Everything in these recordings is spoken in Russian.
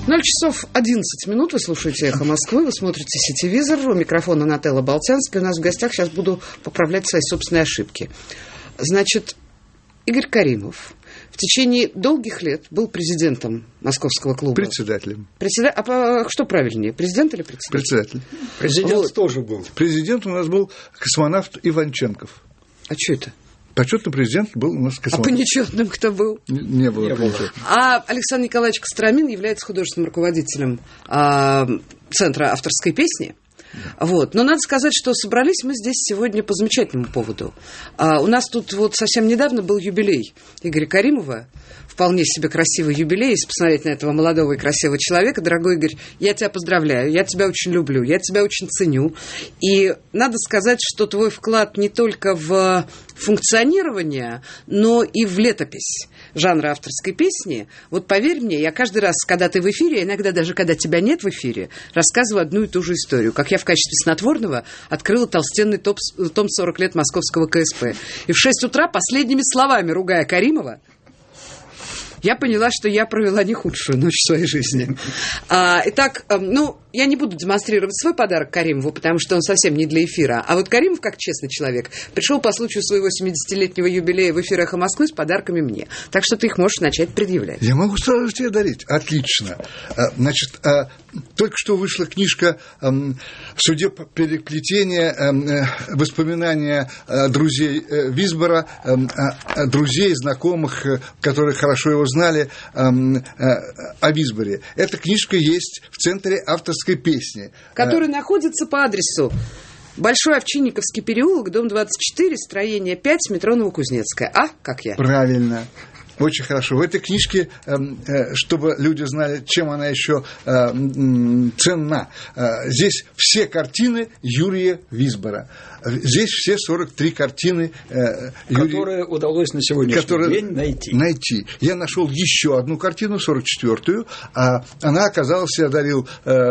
0 часов 11 минут. Вы слушаете «Эхо Москвы», вы смотрите «Сетевизор». У микрофона Нателла Болтянская. У нас в гостях, сейчас буду поправлять свои собственные ошибки. Значит, Игорь Каримов в течение долгих лет был президентом Московского клуба. Председателем. А что правильнее, президент или председатель? Председатель. Президент вот. Тоже был. Президент у нас был космонавт Иванченков. А что это? Почетный президент был у нас космонавт. А по нечетным кто был? Не было. А Александр Николаевич Костромин является художественным руководителем Центра авторской песни. Да. Вот. Но надо сказать, что собрались мы здесь сегодня по замечательному поводу. У нас тут вот совсем недавно был юбилей Игоря Каримова. Вполне себе красивый юбилей. Если посмотреть на этого молодого и красивого человека, дорогой Игорь, я тебя поздравляю, я тебя очень люблю, я тебя очень ценю. И надо сказать, что твой вклад не только в функционирование, но и в летопись жанра авторской песни. Вот поверь мне, я каждый раз, когда ты в эфире, иногда даже когда тебя нет в эфире, рассказываю одну и ту же историю. Как я в качестве снотворного открыла толстенный том 40 лет московского КСП. И в 6 утра последними словами, ругая Каримова, я поняла, что я провела не худшую ночь в своей жизни. Итак, я не буду демонстрировать свой подарок Каримову, потому что он совсем не для эфира. А вот Каримов, как честный человек, пришел по случаю своего 70-летнего юбилея в эфир «Эхо Москвы» с подарками мне. Так что ты их можешь начать предъявлять. Я могу сразу тебе дарить. Отлично. Значит, только что вышла книжка «Судеб переплетения. Воспоминания друзей Висбора», друзей, знакомых, которые хорошо его знали, о Висборе. Эта книжка есть в Центре авторской песни. Который находится по адресу Большой Овчинниковский переулок, дом 24, строение 5, метро Новокузнецкая. Как я? Правильно. Очень хорошо. В этой книжке, чтобы люди знали, чем она еще ценна, здесь все картины Юрия Висбора. Здесь все 43 картины, которые удалось на сегодняшний день найти. Я нашел еще одну картину, 44-ю. Она оказалась, я дарил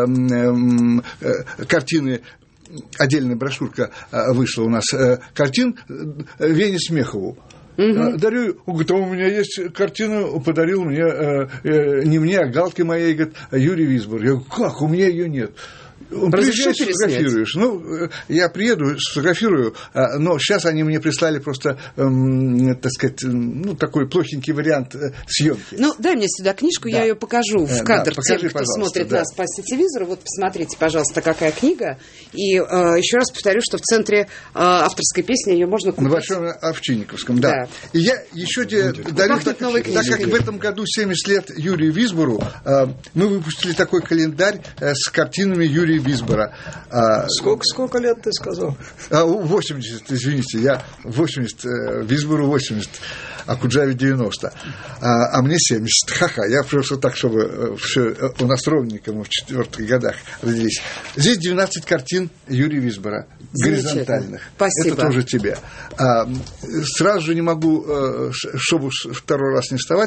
картины. Отдельная брошюрка вышла у нас, картин Вене Смехову. Дарю, говорит, у меня есть картина, подарил мне, не мне, а Галке моей, говорит, Юрий Висбор. Я говорю, как, у меня ее нет. Он приезжает, сфотографируешь. Я приеду, сфотографирую, но сейчас они мне прислали просто, так сказать, такой плохенький вариант съемки. Дай мне сюда книжку, да. Я ее покажу в кадр тем, кто смотрит нас по сетевизору. Вот посмотрите, пожалуйста, какая книга. И еще раз повторю, что в Центре авторской песни ее можно купить. На Большом Овчинниковском, да. И я еще тебе дарю, так как в этом году 70 лет Юрию Висбору, мы выпустили такой календарь с картинами Юрия Висбора. Сколько лет ты сказал? 80, извините, я 80, Висбору 80, а Куджаве 90, а мне 70. Ха-ха, я просто так, чтобы все у нас ровненько, мы в 4-х годах родились. Здесь 12 картин Юрия Висбора, горизонтальных. Спасибо. Это тоже тебе. Сразу же не могу, чтобы второй раз не вставать,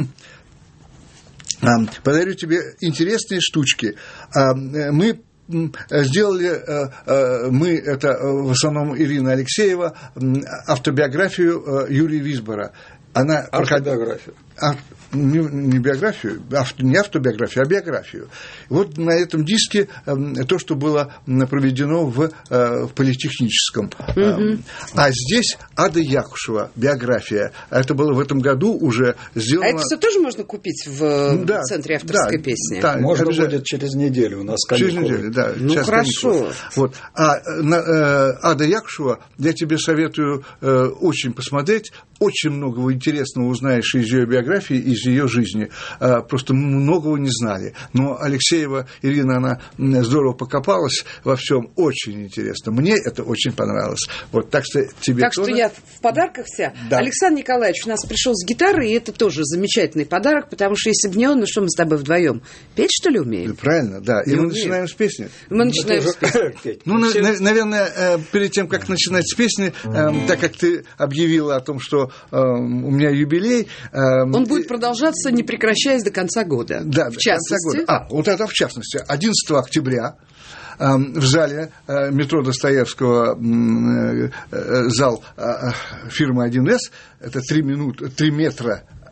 подарю тебе интересные штучки. Мы сделали, это в основном Ирина Алексеева, автобиографию Юрия Висбора. Автобиографию. Не биографию, не автобиографию, а биографию. Вот на этом диске то, что было проведено в политехническом. А здесь Ада Якушева, биография. Это было в этом году уже сделано. А это все тоже можно купить в Центре авторской песни? Да, можно будет через неделю у нас каникулы. Через неделю, да. Хорошо. Вот. Ада Якушева, я тебе советую очень посмотреть. Очень многого интересного узнаешь из ее биографии, из ее жизни. Просто многого не знали. Но Алексеева Ирина, она здорово покопалась во всем. Очень интересно. Мне это очень понравилось. Вот, так что тебе Так что я в подарках вся. Да. Александр Николаевич у нас пришел с гитарой, и это тоже замечательный подарок, потому что если бы не он, что мы с тобой вдвоем? Петь, что ли, умеем? Правильно, да. И мы начинаем с песни. Мы начинаем с песни. Наверное, перед тем, как начинать с песни, так как ты объявила о том, что у меня юбилей. Он будет продолжаться, не прекращаясь до конца года. Да, в частности. Вот это в частности. 11 октября в зале метро Достоевского, зал фирмы 1С, это 3 метра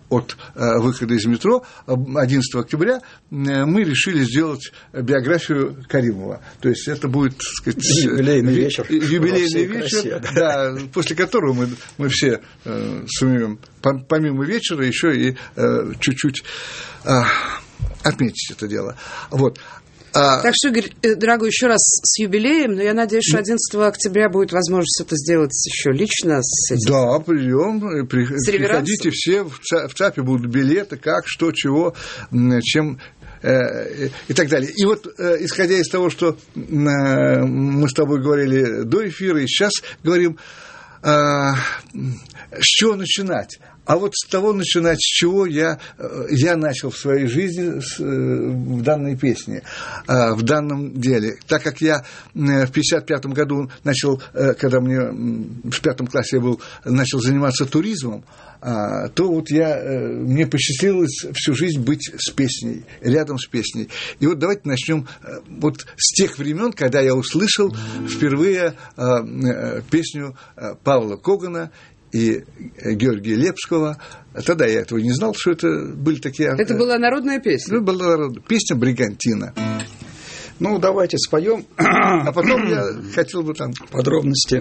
от выхода из метро 11 октября мы решили сделать биографию Каримова. То есть это будет, так сказать, юбилейный вечер, да, после которого мы все сумеем, помимо вечера, еще и чуть-чуть отметить это дело. Вот. Так что, Игорь, дорогой, еще раз с юбилеем, но я надеюсь, что 11 октября будет возможность это сделать еще лично с этим. Да, приходите все, в ЦАПе будут билеты, как, что, чего, чем и так далее. И вот, исходя из того, что мы с тобой говорили до эфира, и сейчас говорим, с чего начинать? А вот с того начинать, с чего я начал в своей жизни в данной песне, в данном деле. Так как я в 1955 году начал, когда в 5 классе я был, начал заниматься туризмом, то вот мне посчастливилось всю жизнь быть с песней, рядом с песней. И вот давайте начнем вот с тех времен, когда я услышал впервые песню Павла Когана и Георгия Лепского. Тогда я этого не знал, что это были такие... Это была народная песня? Это была народная песня «Бригантина». Ну, давайте споем. А потом я хотел бы там... Подробности.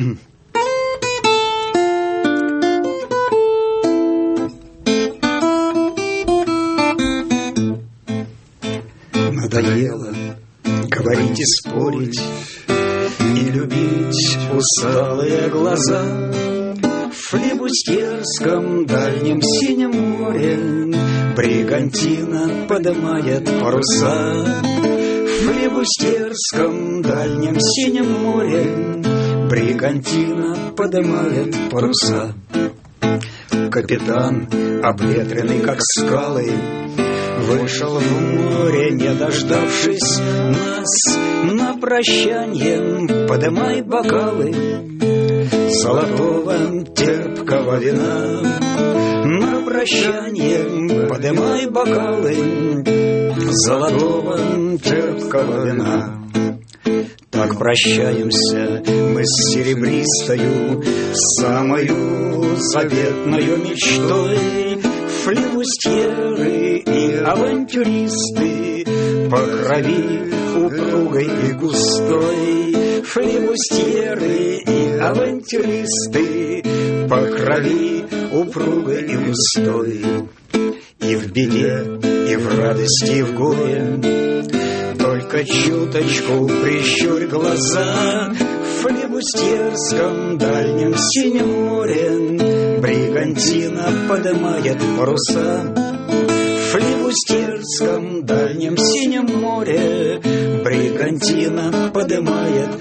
Надоело говорить и спорить, и любить усталые глаза. В флибустерском дальнем синем море бригантина подымает паруса. В флибустерском дальнем синем море бригантина подымает паруса. Капитан, обветренный как скалы, вышел в море, не дождавшись нас. На прощанье подымай бокалы золотого терпкого вина. На прощанье подымай бокалы золотого терпкого вина. Так прощаемся мы с серебристою, самою заветною мечтой. Флибустьеры и авантюристы по крови упругой и густой. Флибустьеры и авантюристы по крови упругой и густой. И в беде, и в радости, и в горе только чуточку прищурь глаза. В флибустьерском дальнем синем море бригантина подымает паруса. В флибустерском дальнем синем море бригантина подымает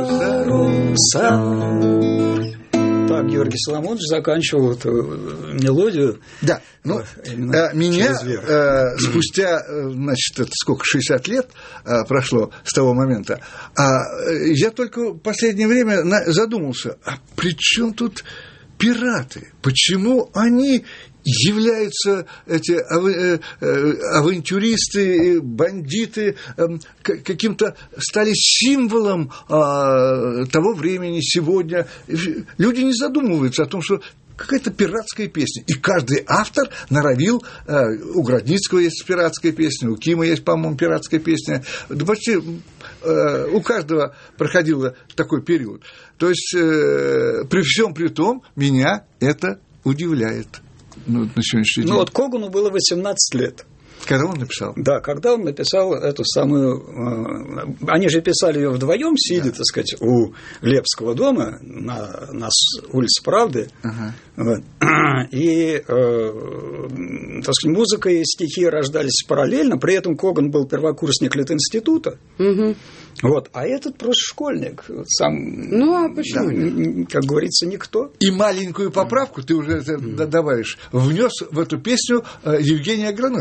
паруса. Так Георгий Соломонович заканчивал эту мелодию. Да, ну, меня спустя, значит, это сколько, 60 лет прошло с того момента, я только в последнее время задумался, а при чем тут пираты? Почему они являются, эти авантюристы, бандиты, каким-то стали символом того времени сегодня? Люди не задумываются о том, что какая-то пиратская песня. И каждый автор норовил, у Градницкого есть пиратская песня, у Кима есть, по-моему, пиратская песня. Да почти у каждого проходил такой период. То есть, при всем при том, меня это удивляет. На сегодняшний день. Ну, вот Когану было 18 лет. Когда он написал? Да, когда он написал эту самую... Они же писали ее вдвоем, сидя, так сказать, у Лепского дома на улице Правды. Ага. Вот. И, так сказать, музыка и стихи рождались параллельно. При этом Коган был первокурсник Литинститута. Угу. Вот. А этот просто школьник. Сам, ну, а почему нет? Как говорится, никто. И маленькую поправку ты уже добавишь. Внес в эту песню Евгений Агранович.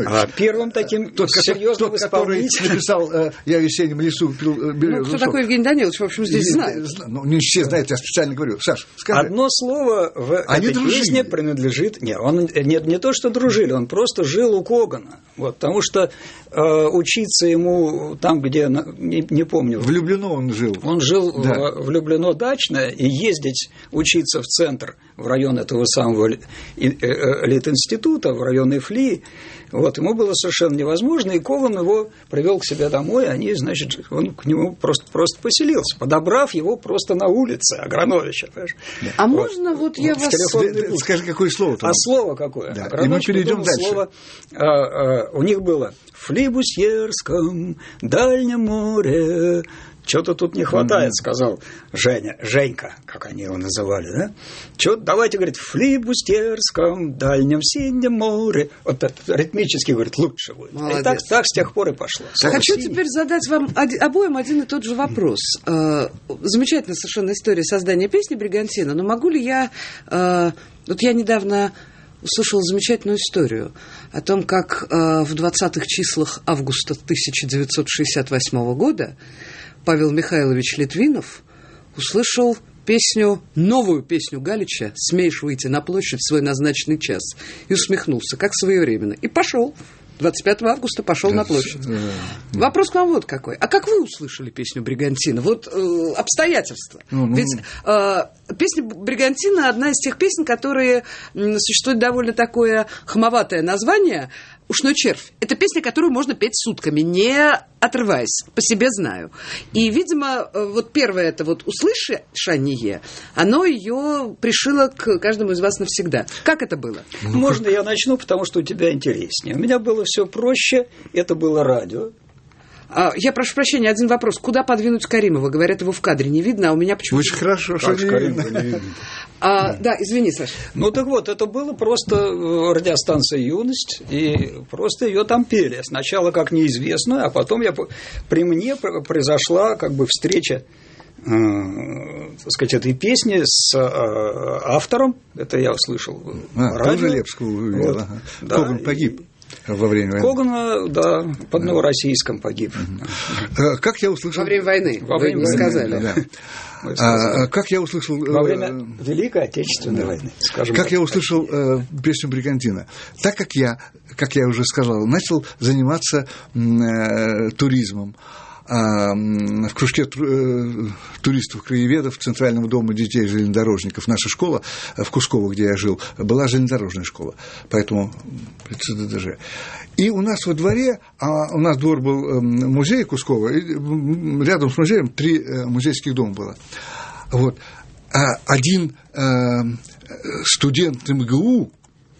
первым таким серьезным который исполнителем. написал «Я в весеннем лесу пил березу». Кто такой Евгений Данилович, в общем, здесь знает. Ну, не все знают, я специально говорю. Саш, скажи. Одно слово в этой песне принадлежит... Нет, он не то, что дружили, он просто жил у Когана. Вот, потому что учиться ему там, где, не помню... В Люблино он жил. Он жил в Люблино дачно, и ездить учиться в центр, в район этого самого Литинститута, в район Ифли, вот, ему было совершенно невозможно, и Коган его привел к себе домой, они, значит, он к нему просто поселился, подобрав его просто на улице, Аграновича. А вот. Можно вот я вас... Скажи, какое слово там? А слово какое? Да. И мы перейдем дальше. Слово, у них было «в флибусьерском дальнем море». Что-то тут не хватает, сказал Женька, как они его называли, да? Что-то, давайте, говорит, в флибустерском дальнем синем море. Вот это ритмически, говорит, лучше будет. Молодец. И так с тех пор и пошло. Хочу теперь задать вам обоим один и тот же вопрос. Замечательная совершенно история создания песни «Бригантина», но могу ли я... Вот я недавно услышала замечательную историю о том, как в 20-х числах августа 1968 года Павел Михайлович Литвинов услышал новую песню Галича «Смеешь выйти на площадь в свой назначенный час» и усмехнулся, как своевременно, и пошел. 25 августа пошел на площадь. Вопрос к вам вот какой. А как вы услышали песню «Бригантина»? Вот обстоятельства. Ведь песня «Бригантина» одна из тех песен, которые существует довольно такое хамоватое название «Ушной червь». Это песня, которую можно петь сутками, не отрываясь, по себе знаю. И, видимо, вот первое это вот услышание, оно ее пришило к каждому из вас навсегда. Как это было? Можно я начну, потому что у тебя интереснее. У меня было все проще, это было радио. Я прошу прощения, один вопрос. Куда подвинуть Каримова? Говорят, его в кадре не видно, а у меня почему-то... Очень хорошо, что не видно. Да, извини, Саша. Ну, так вот, это было просто радиостанция «Юность», и просто ее там пели. Сначала как неизвестную, а потом при мне произошла как бы встреча, так сказать, этой песни с автором. Это я услышал. Тоже Лепского увидел. Вот. Да. Коган погиб во время войны. Коган, да, под Новороссийском погиб. Как я услышал... Во время войны, вы сказали. Да. Как я услышал... Во время Великой Отечественной войны, скажем так. Как я услышал песню «Бригантина». Так как я уже сказал, начал заниматься туризмом. В кружке туристов-краеведов Центрального дома детей железнодорожников. Наша школа в Кусково, где я жил, была железнодорожная школа, поэтому даже. И у нас во дворе, у нас двор был музей Кусково, и рядом с музеем 3 музейских дома было. Вот. Один студент МГУ,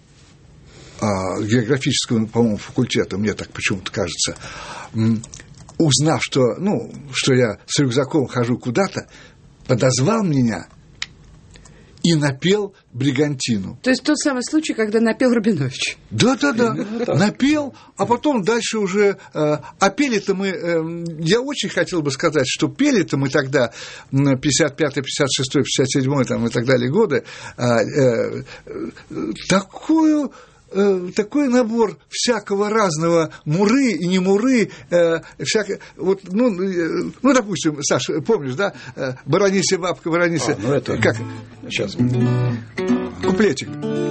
географического, по-моему, факультета, мне так почему-то кажется, узнав, что я с рюкзаком хожу куда-то, подозвал меня и напел «Бригантину». То есть тот самый случай, когда напел Рабинович. Да, напел, а потом дальше уже... А пели-то мы... Я очень хотел бы сказать, что пели-то мы тогда 55-й, 56-й, 57-й там, и так далее годы такой набор всякого разного муры и не муры, допустим, Саш, помнишь, да? «Баранися, бабка, баранися». Это... Как? Сейчас. Куплетик.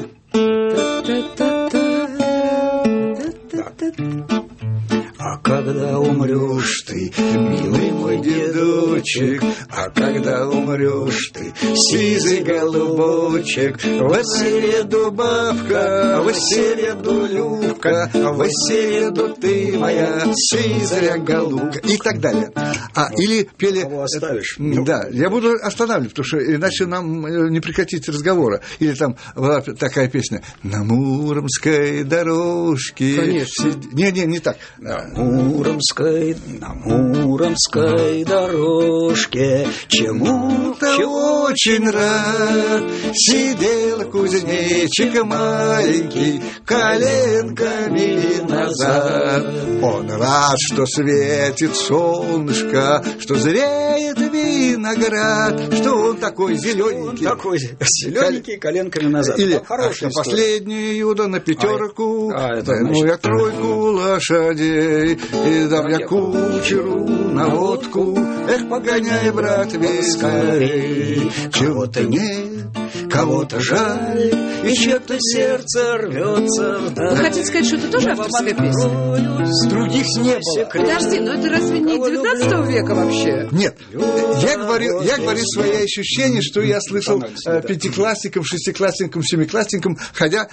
А когда умрешь ты, милый мой дедочек, а когда умрешь ты, сизый голубочек, в середу бабка, в середу Любка, в середу ты моя сизая голубка, и так далее. Или пели... Кого оставишь? Да, я буду останавливать, потому что иначе нам не прекратить разговора. Или там была такая песня «На Муромской дорожке». Конечно. Не так. На Муромской дорожке чему-то я очень рад. Сидел кузнечик маленький, коленками назад. Он рад, что светит солнышко, что зреет виноград, что он такой зелененький. Такой зелененький, коленками назад. Или хорошая последний Юда на пятерку, ну я тройку лошадей, и дам я кучеру на водку. Эх, погоняй, брат, весь скорей. Чего-то нет, кого-то жаль, и чье-то сердце рвется вдаль. Вы хотите сказать, что это тоже авторская песня? Других не было. Подожди, но это разве не 19 века вообще? Нет, я говорю свои ощущения, что я слышал пятиклассникам, шестиклассникам, семиклассникам, ходя,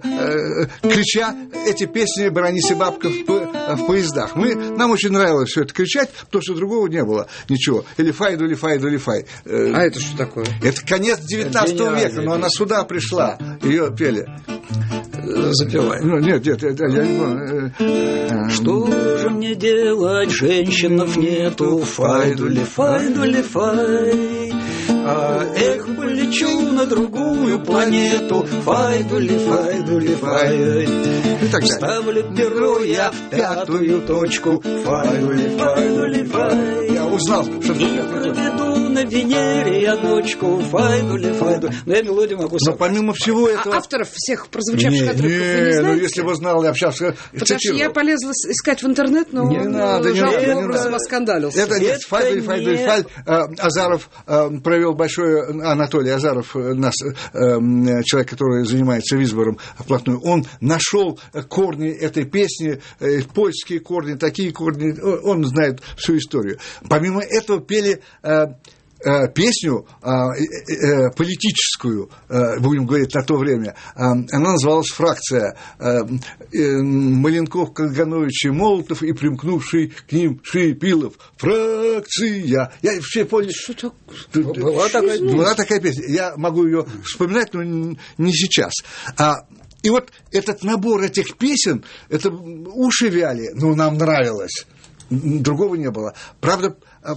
крича эти песни «Бронись, бабка» в поездах. Нам очень нравилось все это кричать, потому что другого не было ничего. Или фай, дули, фай, дули, фай. А это что такое? Это конец 19 века, но она сюда пришла. Ее пели. Запевай. Ну, нет, я не помню. Что же мне делать, женщинов нету, фай-дули, фай-дули, фай. Эх, полечу на другую планету, фай-дули, фай-дули, фай. Ставлю перо я в пятую точку, фай-дули, фай-дули, фай. Я узнал, что и проведу на Венере я ночку, фай-дули, фай-дули. Но я мелодию могу сам. Но помимо всего этого... Авторов всех прозвучавших отрывков вы не знаете? Ну если бы знал, я общался... Потому что я полезла искать в интернет, но жалким образом оскандалился. Это нет, фай. Азаров провел большой... Анатолий Азаров, человек, который занимается визбором вплотную, он нашел корни этой песни, польские корни, такие корни, он знает всю историю. Помимо этого пели песню политическую, будем говорить, на то время. Она называлась «Фракция». Маленков, Каганович и Молотов и примкнувший к ним Шипилов. «Фракция». Я все понял, что была такая песня. Я могу ее вспоминать, но не сейчас. И вот этот набор этих песен, это уши вяли, но нам нравилось. Другого не было. Правда,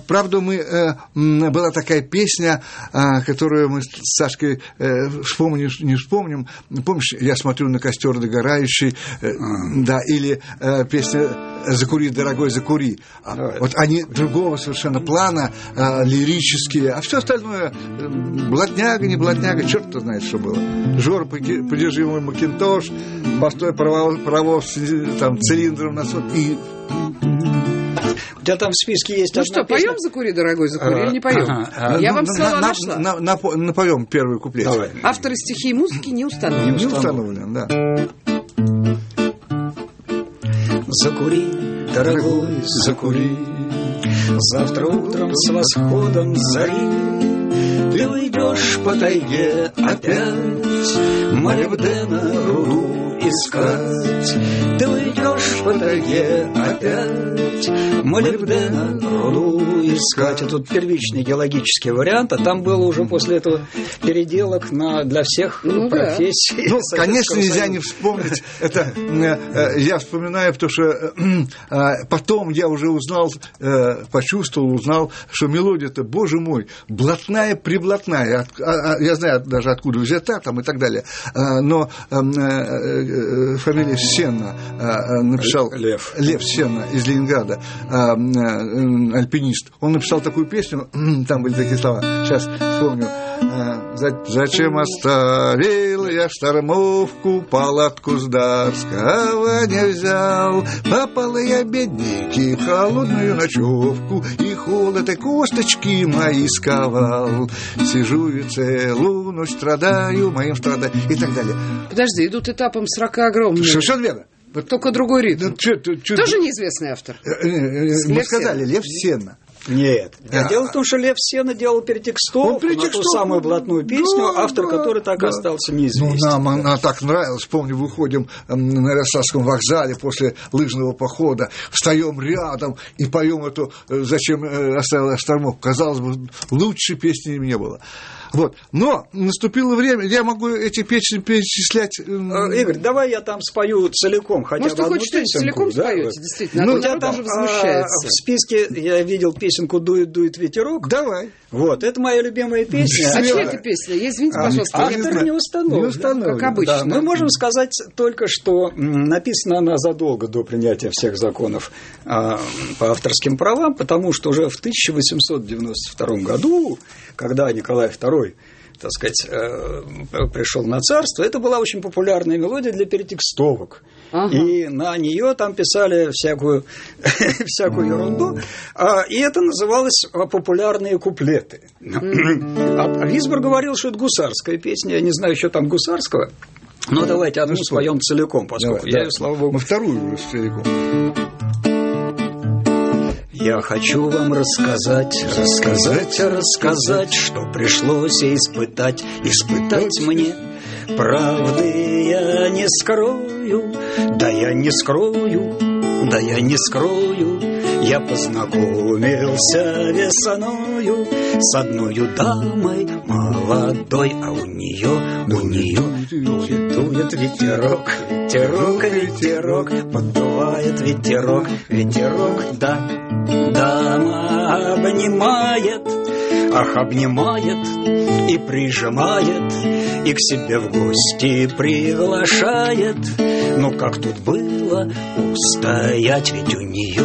была такая песня, которую мы с Сашкой вспомним, не вспомним. Помнишь, я смотрю на костер догорающий, да, или песня «Закури, дорогой, закури». Вот они другого совершенно плана, лирические, а все остальное блатняга, не блатняга, черт кто знает, что было. Жора, подержи мой макинтош, постой паровоз там, цилиндром на сот, и... У тебя там в списке есть. Ну что, поем «Закури, дорогой, закури» или не поем? Я вам слова нашла. Напоем первый куплет. Давай. Авторы стихи и музыки не установлены. Не установлены, да. Закури, дорогой, закури, завтра утром с восходом зари ты уйдешь по тайге опять молибдена руду искать. Ты уйдешь по тайге опять молибдена руду искать. Это тут первичный геологический вариант, а там было уже после этого переделок для всех профессий. Ну, конечно, нельзя не вспомнить. Это я вспоминаю, потому что потом я уже узнал, узнал, что мелодия-то, боже мой, блатная, приблатная. Я знаю даже, откуда взята там и так далее. Но фамилия Сенна написал... Лев Сенна из Ленинграда, альпинист. Он написал такую песню, там были такие слова, сейчас вспомню. Зачем оставил я штормовку, палатку с Дарского не взял, попала я, бедненький, в холодную ночевку, и холод и косточки мои сковал. Сижу и целую ночь страдаю, моим страдаю, и так далее. Подожди, идут этапом 40 огромными. Совершенно верно. Только другой ритм. Тоже неизвестный автор. Мы сказали, Лев Сенна. Нет. Дело в том, что Лев Сенна делал перетекстовку на ту самую блатную песню, автор которой так остался неизвестен. Ну, нам она так нравилась. Помню, выходим на Ярославском вокзале после лыжного похода, встаем рядом и поем эту «Зачем оставила штормовку». Казалось бы, лучшей песни не было. Вот. Но наступило время, я могу эти песни перечислять. Игорь, давай я там спою целиком хотя бы одну песенку. Может, вы хоть целиком споете, действительно, а то народ уже возмущается. В списке я видел песенку «Дует ветерок». Давай. Вот, это моя любимая песня. А чья это песня? Извините, пожалуйста. Автор не установлен. Как обычно. Да, мы можем сказать только, что написана она задолго до принятия всех законов по авторским правам, потому что уже в 1892 году, когда Николай II, так сказать, пришел на царство, это была очень популярная мелодия для перетекстовок. Ага. И на нее там писали всякую ерунду, и это называлось «популярные куплеты». А Висбор говорил, что это гусарская песня, я не знаю, что там гусарского, но давайте одну споем целиком, поскольку я ее, слава богу... Мы вторую уже целиком. Я хочу вам рассказать, что пришлось испытать мне. Правды я не скрою, я не скрою. Я познакомился весною с одною дамой молодой, а у нее дует ветерок, поддувает ветерок, да. Дама обнимает и прижимает, и к себе в гости приглашает. Ну как тут было устоять, ведь у нее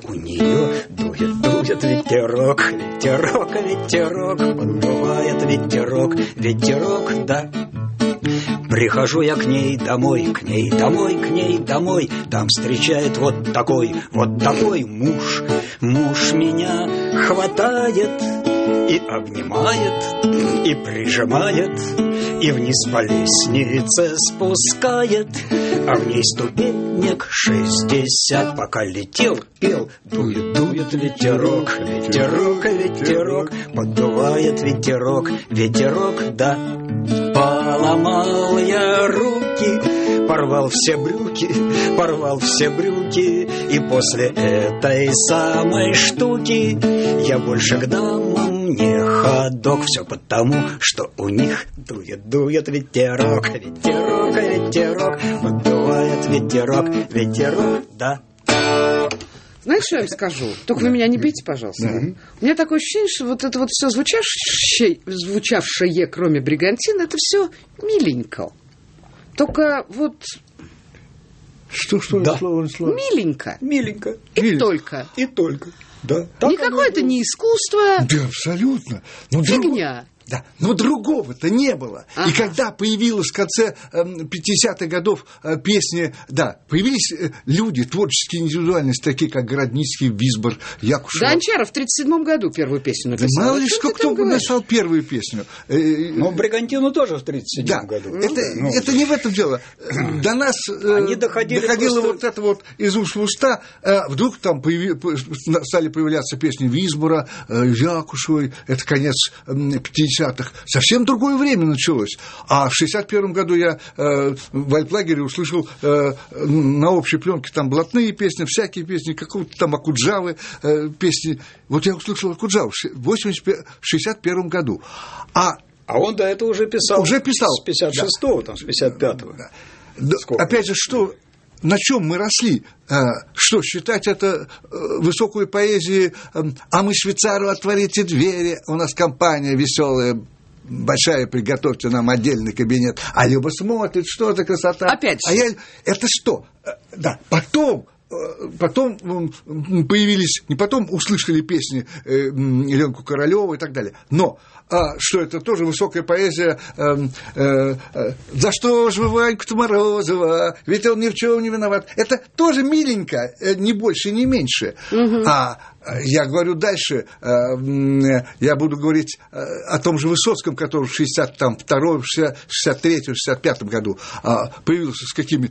дует ветерок, поддувает ветерок, да. Прихожу я к ней домой, там встречает вот такой муж. Муж меня хватает и обнимает, и прижимает, и вниз по лестнице спускает, а в ней ступенек 60. Пока летел, пел, дует ветерок, поддувает ветерок, да. Поломал я руки, порвал все брюки, и после этой самой штуки я больше к дамам не ходок. Все потому, что у них дует ветерок, поддувает ветерок, да. Знаете, что я вам скажу? Только вы меня не бейте, пожалуйста. У меня такое ощущение, что вот это вот все звучавшее, кроме бригантина, это все миленько. Только вот... Что да. Слово? Миленько. И только. Да. Никакое это не искусство. Да, абсолютно. Фигня. Да, но другого-то не было. Ага. И когда появилась в конце 50-х годов песни, да, появились люди, творческие индивидуальности, такие как Городницкий, Висбор, Якушев. Да, Анчаров в 1937 году первую песню написал. Да, мало ли кто написал первую песню. Но Бригантину тоже в 1937 году. Это не в этом дело. До нас доходило вот это вот из уст в уста. Вдруг там стали появляться песни Висбора, Якушевой. Это конец 50-х. Совсем другое время началось. А в 1961 году я в Вальплагере услышал на общей пленке там блатные песни, всякие песни, какого-то там Акуджавы песни. Вот я услышал Акуджаву в 1961 году. А он до этого уже писал. С 56-го, там, с 55-го. Да. Опять же, на чем мы росли? Что, считать это высокой поэзией? А мы швейцару отворите двери, у нас компания веселая, большая, приготовьте нам отдельный кабинет. А Люба смотрит, что это красота. Опять же. Это что? Да, потом появились, не потом услышали песни Еленку Королёву и так далее. Но что это тоже высокая поэзия. За что же вы, Ваньку-то Морозова? Ведь он ни в чем не виноват. Это тоже миленько, не больше, не меньше. Угу. Я говорю дальше, я буду говорить о том же Высоцком, который в 62-м, 63-м, 65-м году появился с какими...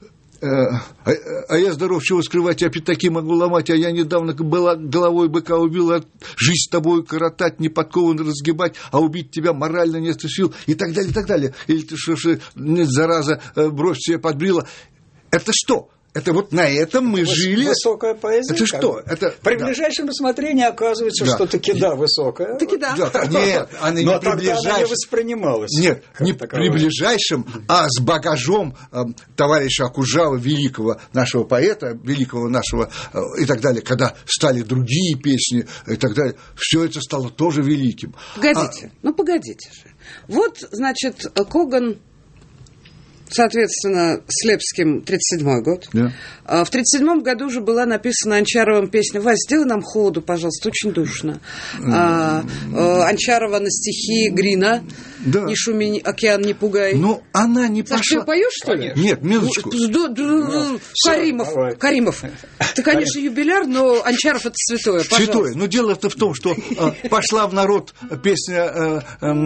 А я здоров, чего скрывать, я пятаки могу ломать, а я недавно головой быка убил, жизнь с тобой коротать, не подкованно разгибать, а убить тебя морально нет сил, и так далее, и так далее. Или ты что, зараза, бровь себе подбрила. Это что? Это вот на этом мы жили. Высокая поэзия. Это что? Это, при ближайшем рассмотрении оказывается, что таки высокая. Таки да. Нет, она не при ближайшем. Она не воспринималась. Нет, не при ближайшем, а с багажом товарища Акуджавы, великого нашего поэта, великого нашего и так далее, когда стали другие песни и так далее, все это стало тоже великим. Погодите, погодите же. Вот, значит, Коган, соответственно, с Лепским 1937 год. Да. В 1937 году уже была написана Анчаровым песня «Вась, сделай нам холоду, пожалуйста, очень душно». Анчарова на стихи Грина Да. «Не шуми, океан не пугай». Но она не пошла. Саша, ты поешь, что ли? Нет, минуточку. Каримов. Ты, конечно, юбиляр, но Анчаров – это святое, пожалуйста. Святое. Но дело-то в том, что пошла в народ песня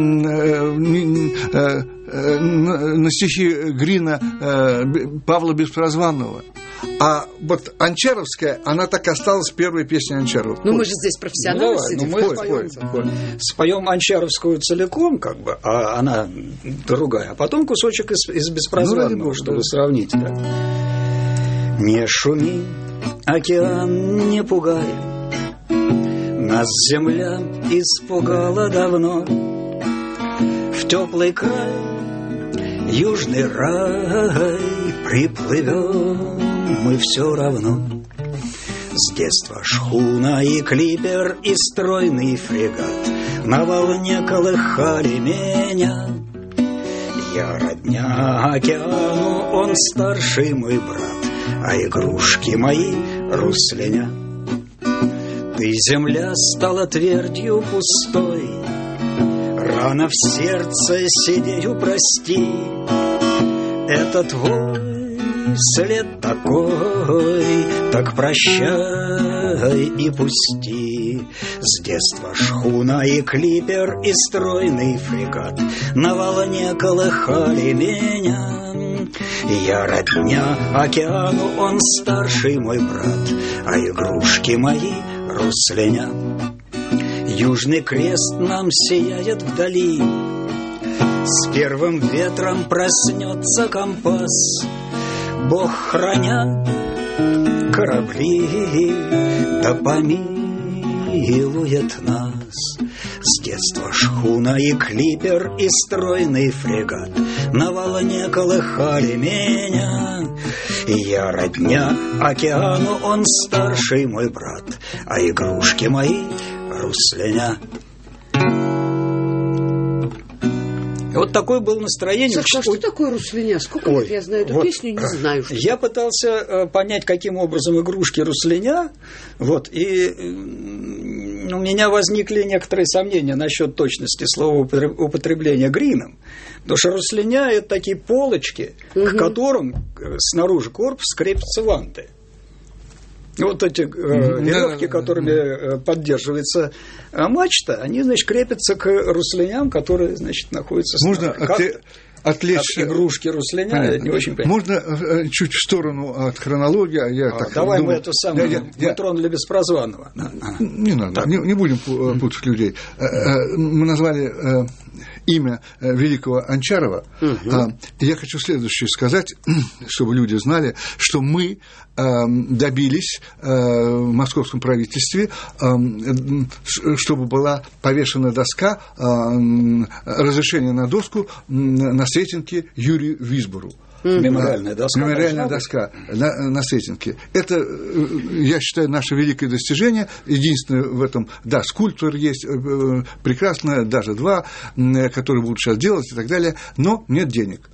на стихи Грина Павла Беспрозванного. А вот Анчаровская, она так и осталась первой песней Анчарова. Ну, мы же здесь профессионалы сидим. Мы споем Анчаровскую целиком, как бы, а она другая. А потом кусочек из Беспрозванного, чтобы сравнить. Да. Не шуми, океан не пугай, нас земля испугала давно. В теплый край, южный рай, приплывем мы все равно. С детства шхуна и клипер и стройный фрегат на волне колыхали меня. Я родня океану, он старший мой брат, а игрушки мои русленя. Ты, земля, стала твердью пустой, рана в сердце сидею, прости. Это твой след такой, так прощай и пусти. С детства шхуна и клипер и стройный фрегат на волне колыхали меня. Я родня океану, он старший мой брат, а игрушки мои русленя. Южный крест нам сияет вдали, с первым ветром проснется компас. Бог храня корабли, да помилует нас. С детства шхуна и клипер и стройный фрегат на волне колыхали меня. Я родня океану, он старший мой брат, а игрушки мои русленя. И вот такое было настроение. Саша, что такое русленя? Сколько лет я знаю эту песню, не знаю. Что я пытался понять, каким образом игрушки русленя, вот, и у меня возникли некоторые сомнения насчет точности слова употребления Грином. Потому что русленя – это такие полочки, к которым снаружи корпуса крепятся ванты. Вот эти веревки, которыми поддерживается мачта, они, значит, крепятся к русленям, которые, значит, находятся снаружи. Можно отвлечься. Как игрушки русленя, я не очень понимаю. Можно чуть в сторону от хронологии, а я так давай думаю, мы эту самую, мы тронули Беспрозванного. Не надо, не будем путать людей. Мы назвали имя великого Анчарова. Я хочу следующее сказать, чтобы люди знали, что мы добились в московском правительстве, чтобы была повешена доска, разрешение на доску на Сретенке Юрию Висбору. Мемориальная доска. Мемориальная доска на Сретенке. Это, я считаю, наше великое достижение. Единственное в этом, да, скульптор есть прекрасная, даже два, которые будут сейчас делать и так далее, но нет денег.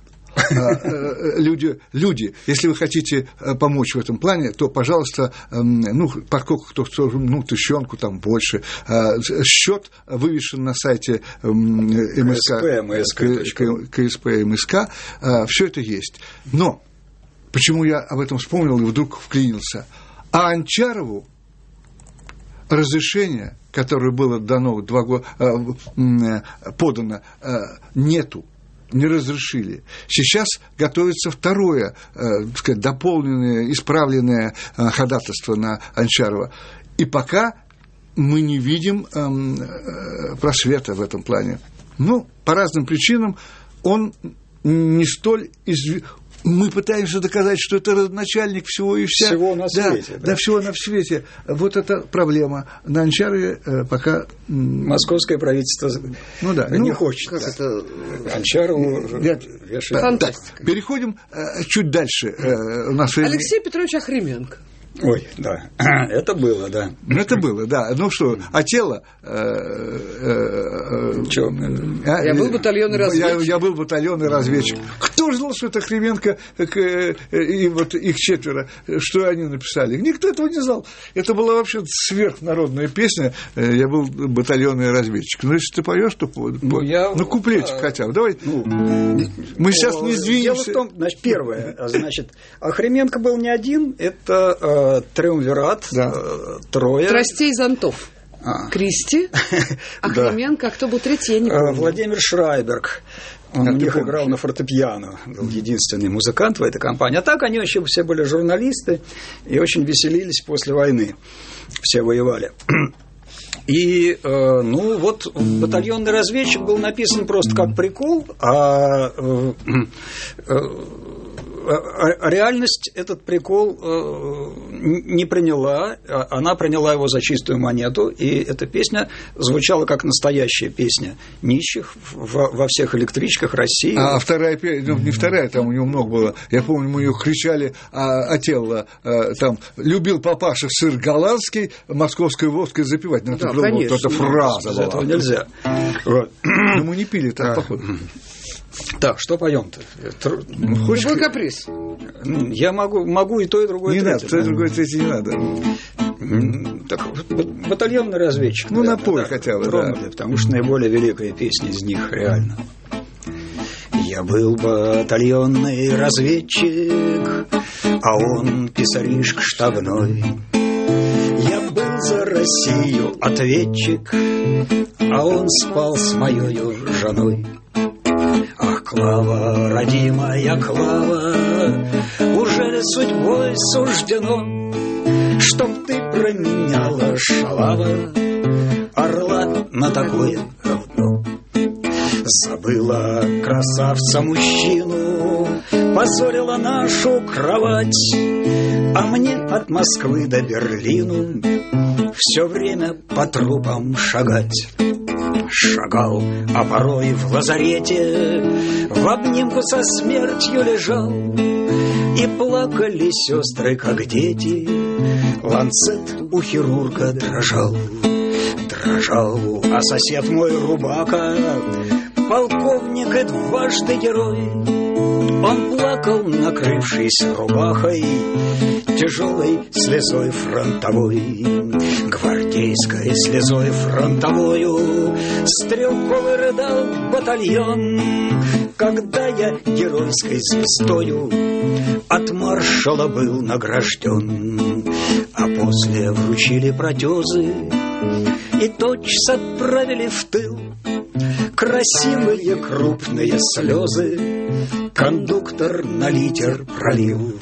Люди, если вы хотите помочь в этом плане, то, пожалуйста, поскольку тыщенку, там больше. Счет вывешен на сайте МСК, КСП МСК, все это есть. Но почему я об этом вспомнил и вдруг вклинился? А Анчарову разрешение, которое было дано 2 года, подано, нету. Не разрешили. Сейчас готовится второе, так сказать, дополненное, исправленное ходатайство на Анчарова. И пока мы не видим просвета в этом плане. По разным причинам он не столь мы пытаемся доказать, что это родоначальник всего и вся. Всего на свете. Да, всего на свете. Вот это проблема. На Анчарове пока... Московское правительство не хочет. Как это? Анчарову вешать. Фантастика. Переходим чуть дальше. У нас Алексей Петрович Охрименко. Ой, да, это было, да. Это было, да. Ну что, а тело... Я был батальонный разведчик. Я был батальонный разведчик. Кто знал, что это Охрименко и вот их 4, что они написали? Никто этого не знал. Это была вообще сверхнародная песня. Я был батальонный разведчик. Ну, если ты поешь, то куплетик хотя бы. Давай. Мы сейчас не сдвинемся. Дело в том, значит, первое, Охрименко был не один, это триумвират, трое. Тростей зонтов. Кристи, Охрименко, а кто был третий, я не помню. Владимир Шрайберг. Он у них играл на фортепиано, был единственный музыкант в этой компании. А так они вообще все были журналисты и очень веселились после войны. Все воевали. И, батальонный разведчик был написан просто как прикол, а реальность этот прикол не приняла, она приняла его за чистую монету, и эта песня звучала как настоящая песня нищих во всех электричках России. А вторая песня, не вторая, там у него много было, я помню, мы ее кричали, Отелло там «любил папаша сыр голландский, московской водкой запивать». Ну, это конечно. Вот эта фраза была. Этого нельзя. Вот. Но мы не пили так, походу. Так, что поем-то? Любой каприз. Я могу и то, и другое. Не надо, то и другое, третье не надо. Так, батальонный разведчик. Напой хотя бы, тронули, потому что наиболее великая песня из них, реально. Я был батальонный разведчик, а он писаришка штабной. Я был за Россию ответчик, а он спал с моей женой. Ах, Клава, родимая Клава, уже судьбой суждено, чтоб ты променяла шалава орла на такое говно. Забыла красавца мужчину, позорила нашу кровать, а мне от Москвы до Берлину все время по трупам шагать. Шагал, а порой в лазарете в обнимку со смертью лежал, и плакали сестры, как дети. Ланцет у хирурга дрожал, а сосед мой Рубака, полковник и дважды герой, он плакал, накрывшись рубахой, тяжелой слезой фронтовой, гвардейской слезой фронтовою. Стрелковый рыдал батальон, когда я геройской звездою от маршала был награжден. А после вручили протезы и тотчас отправили в тыл. Красивые крупные слезы кондуктор на литер пролил,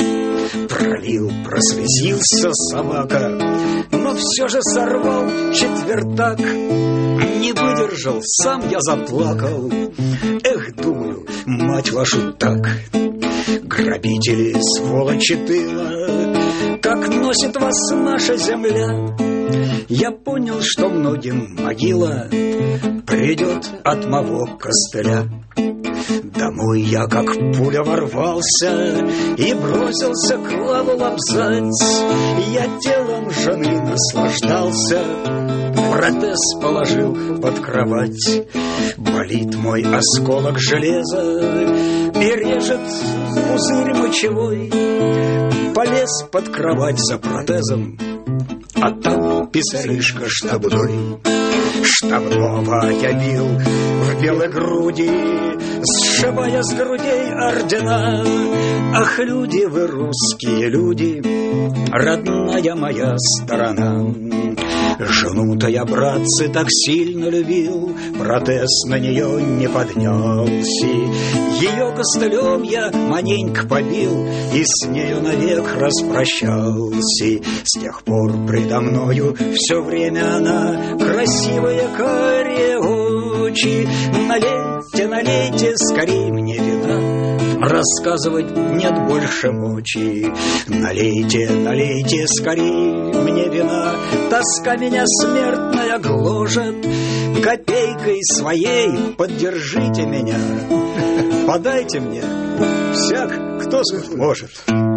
прослезился собака, но все же сорвал четвертак. Не выдержал, сам я заплакал. Эх, думаю, мать вашу так. Грабители, сволочи тыла, как носит вас наша земля. Я понял, что многим могила придет от моего костыля. Домой я как пуля ворвался и бросился Клаву лобзать. Я телом жены наслаждался, протез положил под кровать. Болит мой осколок железа и режет пузырь мочевой. Полез под кровать за протезом, а там писаришка штабной. Штабного я бил в белой груди, сшибая с грудей ордена. Ах, люди вы, русские люди, родная моя сторона. Жену-то я, братцы, так сильно любил, протез на нее не поднялся. Ее костылем я маненько побил и с нею навек распрощался. С тех пор предо мною все время она красивая карие очи. Налейте, налейте скорей мне вина, рассказывать нет больше мочи. Налейте, налейте скорей мне вина, тоска меня смертная гложет. Копейкой своей поддержите меня, подайте мне всяк, кто сможет.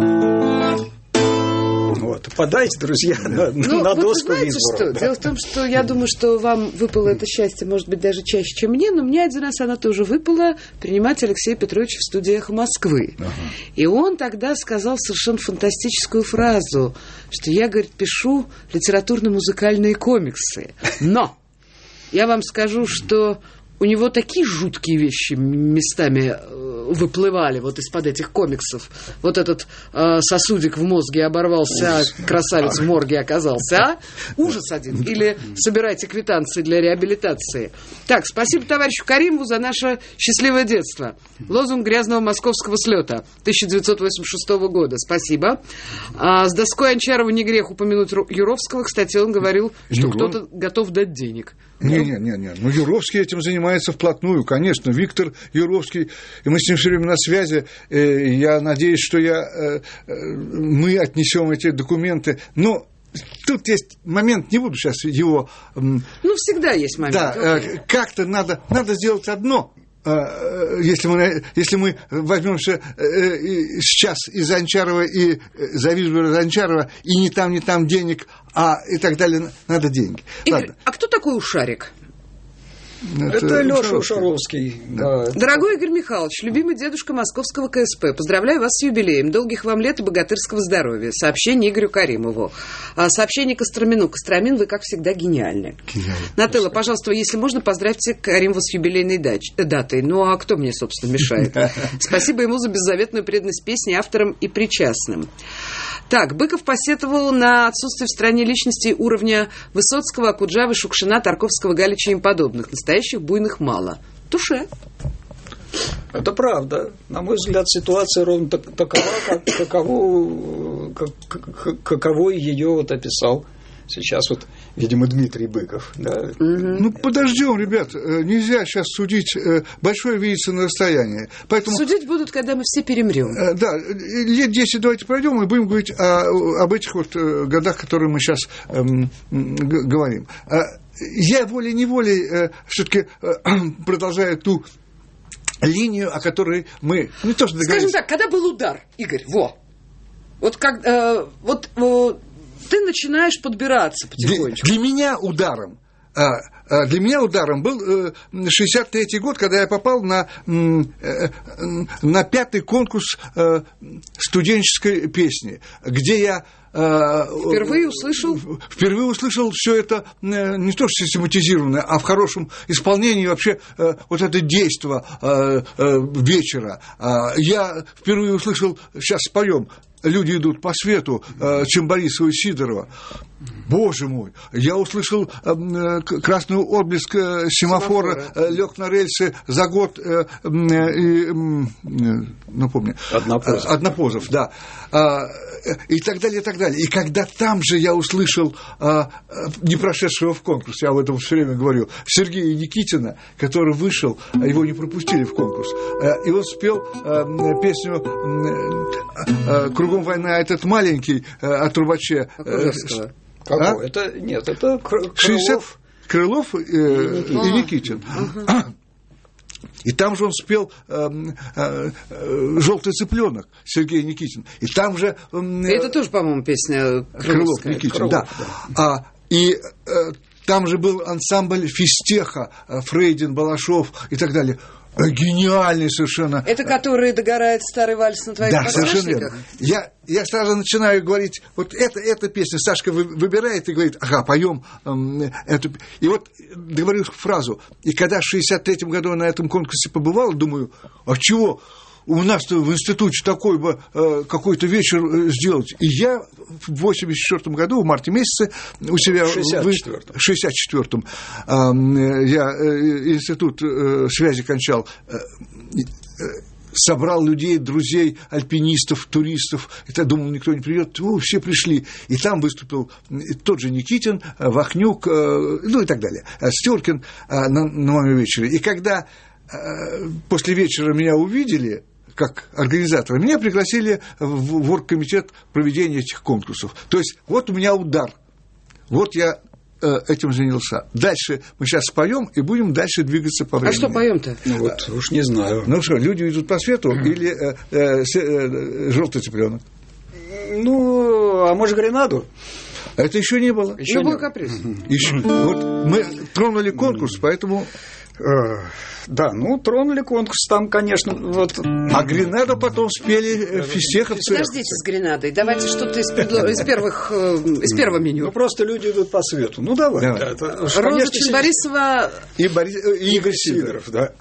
Вот, подайте, друзья, на доску избора. Что? Дело в том, что я думаю, что вам выпало это счастье, может быть, даже чаще, чем мне, но мне один раз оно тоже выпало принимать Алексея Петровича в студии «Эхо Москвы». Ага. И он тогда сказал совершенно фантастическую фразу, что я, говорит, пишу литературно-музыкальные комиксы. Но я вам скажу, что у него такие жуткие вещи местами выплывали вот из-под этих комиксов. Вот этот сосудик в мозге оборвался, а красавец в морге оказался. А? Ужас один. Или собирайте квитанции для реабилитации. Так, спасибо товарищу Каримову за наше счастливое детство. Лозунг грязного московского слета 1986 года. Спасибо. С доской Анчарова не грех упомянуть Юровского. Кстати, он говорил, что кто-то готов дать денег. Не. Ну, Юровский этим занимается вплотную, конечно. Виктор Юровский, и мы с ним все время на связи. Я надеюсь, что мы отнесем эти документы. Но тут есть момент, не буду сейчас его... Ну, всегда есть момент. Да, как-то надо сделать одно. Если мы возьмемся сейчас из Анчарова и завидуем из Анчарова, и ни там денег, и так далее, надо деньги. Игорь, ладно. А кто такой Ушарик? Это Лёша Ушаровский. Да. Дорогой Игорь Михайлович, любимый дедушка московского КСП, поздравляю вас с юбилеем, долгих вам лет и богатырского здоровья. Сообщение Игорю Каримову. Сообщение Костромину. Костромин, вы, как всегда, гениальны. Нателла, пожалуйста, если можно, поздравьте Каримова с юбилейной датой. Ну, а кто мне, собственно, мешает? Спасибо ему за беззаветную преданность песни авторам и причастным. Так, Быков посетовал на отсутствие в стране личностей уровня Высоцкого, Акуджавы, Шукшина, Тарковского, Галича и им подобных. Настоящих буйных мало. Туше. Это правда. На мой взгляд, ситуация ровно такова, каковой ее вот описал сейчас вот, видимо, Дмитрий Быков. Да. Ну, подождем, ребят. Нельзя сейчас судить. Большое видится на расстоянии. Поэтому... Судить будут, когда мы все перемрем. Да. Лет 10 давайте пройдем и будем говорить об этих вот годах, которые мы сейчас говорим. Я волей-неволей все-таки продолжаю ту линию, о которой мы не то что договорились. Скажем так, когда был удар, Игорь, вот как ты начинаешь подбираться потихонечку. Для меня ударом был 63-й год, когда я попал на 5-й конкурс студенческой песни, где я Впервые услышал все это не то что систематизированное, а в хорошем исполнении вообще вот это действо вечера. Я впервые услышал, сейчас споем, «Люди идут по свету» Чембарисова и Сидорова. Боже мой, я услышал красный отблеск семафора, лег на рельсы за год напомню. Однопозов, да. И так далее, и так далее. И когда там же я услышал не прошедшего в конкурс, я об этом все время говорю, Сергея Никитина, который вышел, его не пропустили в конкурс, и он спел песню «Кругом война, этот маленький» о трубаче. Какой? Это Крылов и Никитин. И там же он спел «Желтый цыпленок» Сергей Никитин. И там же... Это тоже, по-моему, песня Крылов Никитин, да. И там же был ансамбль «Фистеха», Фрейдин, Балашов и так далее. Гениальный совершенно. Это который догорает старый вальс на твоих подсвечниках? Да, совершенно верно. Я сразу начинаю говорить, вот эта песня, Сашка выбирает и говорит, ага, поем эту. И вот говорю фразу. И когда в 63-м году на этом конкурсе побывал, думаю, а чего? У нас-то в институте такой бы какой-то вечер сделать. И я в 84 году, в марте месяце, у себя... В 64-м. Я институт связи кончал. Собрал людей, друзей, альпинистов, туристов. Я думал, никто не придет. Все пришли. И там выступил тот же Никитин, Вахнюк, ну и так далее. Стёркин на моем вечере. И когда после вечера меня увидели, как организатора, меня пригласили в оргкомитет проведения этих конкурсов. То есть, вот у меня удар. Вот я этим занялся. Дальше мы сейчас споем и будем дальше двигаться по времени. А что поем-то? Ну вот, уж не знаю. Ну что, люди идут по свету или желтый цыпленок? Ну, а может, гренаду? Это еще не было. Любой каприз. Вот мы тронули конкурс, поэтому... Да, ну, тронули конкурс, там, конечно, вот... А гренаду потом спели фистеховцы. Подождите с гренадой, давайте что-то из первого меню. Ну, просто люди идут по свету. Ну, давай. Давай. Да, Роза Чанбарисова И Игорь Сидоров. да.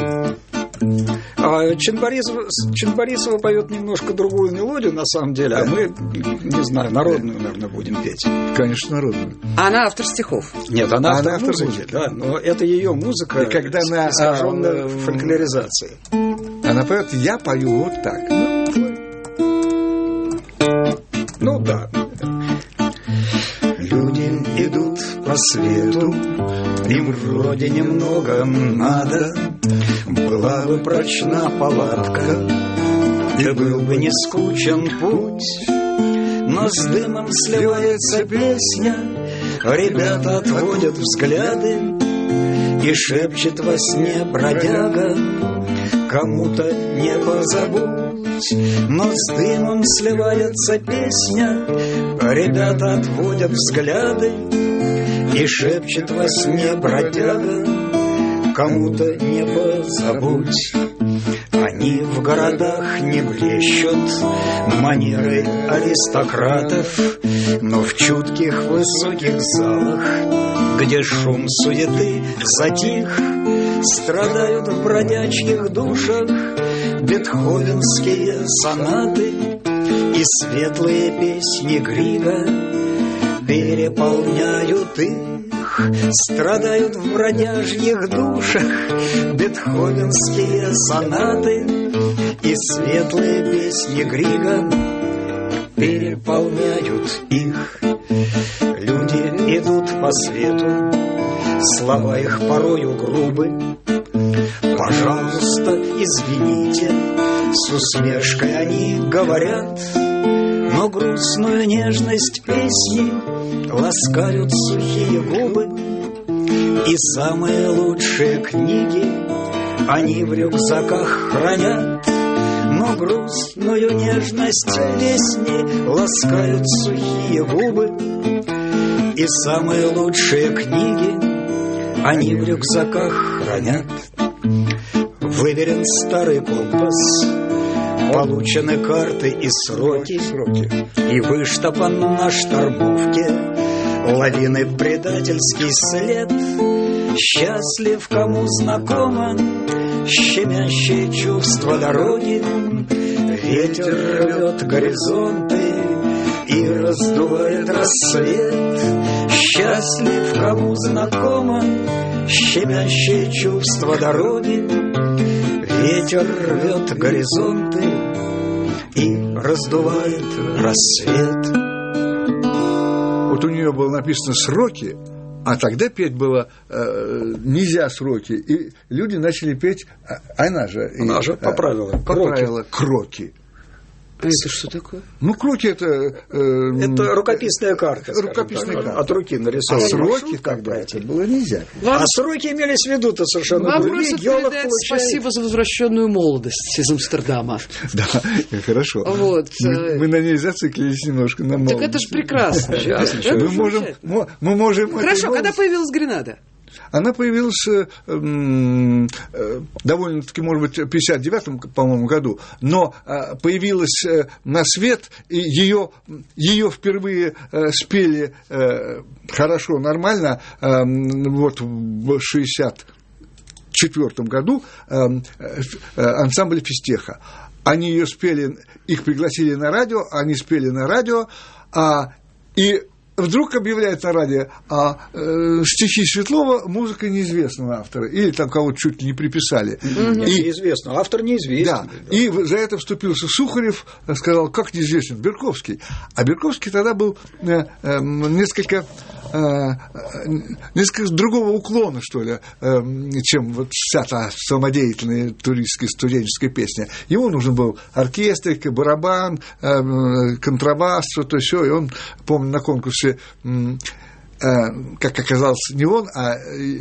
А Чанбарисова поет немножко другую мелодию, на самом деле, а мы, не знаю, народную, наверное, будем петь. Конечно, народную. Она автор стихов. Нет, она автор автор музыки, музыки. да, но это ее музыка, И когда она, искаженная фольклоризацией. Она поет, я пою вот так. Ну да. Люди идут по свету, им вроде немного надо. Была бы прочна палатка, и был бы не скучен путь. Но с дымом сливается песня, ребята отводят взгляды, и шепчет во сне бродяга, кому-то не позабудь. Но с дымом сливается песня, ребята отводят взгляды, и шепчет во сне бродяга, кому-то не позабудь. Они в городах не блещут манерой аристократов, но в чутких высоких залах, где шум суеты затих, страдают в бродячьих душах бетховенские сонаты, и светлые песни Грига переполняют их. Страдают в бродяжьих душах бетховенские сонаты, и светлые песни Грига переполняют их. Люди идут по свету, слова их порою грубы. Пожалуйста, извините, с усмешкой они говорят, но грустную нежность песни ласкают сухие губы. И самые лучшие книги они в рюкзаках хранят, но грустную нежность песни ласкают сухие губы. И самые лучшие книги они в рюкзаках хранят. Выверен старый компас, получены карты и сроки, и выштопан на штормовке лавины предательский след. Счастлив, кому знакомо щемящее чувство дороги. Ветер рвет горизонты и раздувает рассвет. Счастлив, кому знакомо щемящее чувство дороги. Ветер рвет горизонты и раздувает рассвет. Вот у нее было написано «сроки», а тогда петь было нельзя «сроки». И люди начали петь, она же поправила «кроки». А это что такое? Ну, кроки это... это рукописная карта. Рукописная карта. От руки нарисована. А сроки тогда это было нельзя. А сроки имелись в виду-то совершенно вам другие. просто передать спасибо за возвращенную молодость из Амстердама. Да, хорошо. Вот. Мы на ней зациклились немножко, на молодости. Так это же прекрасно. Мы можем... Хорошо, когда появилась Гренада? Она появилась довольно-таки, может быть, в 59-м, по-моему, году, но появилась на свет, и ее впервые спели хорошо, нормально, вот в 64-м году ансамбль «Фистеха». Они ее спели, их пригласили на радио, они спели на радио, и вдруг объявляют на радио, стихи Светлова, музыка неизвестного автора, или там кого-то чуть ли не приписали. Неизвестно, автор неизвестен. Да, и за это вступился Сухарев, сказал, как неизвестен Берковский. А Берковский тогда был несколько другого уклона, что ли, чем вот вся та самодеятельная туристская студенческая песня. Ему нужен был оркестрик, барабан, контрабас, то есть все, и он, помню, на конкурсе, как оказалось, не он, а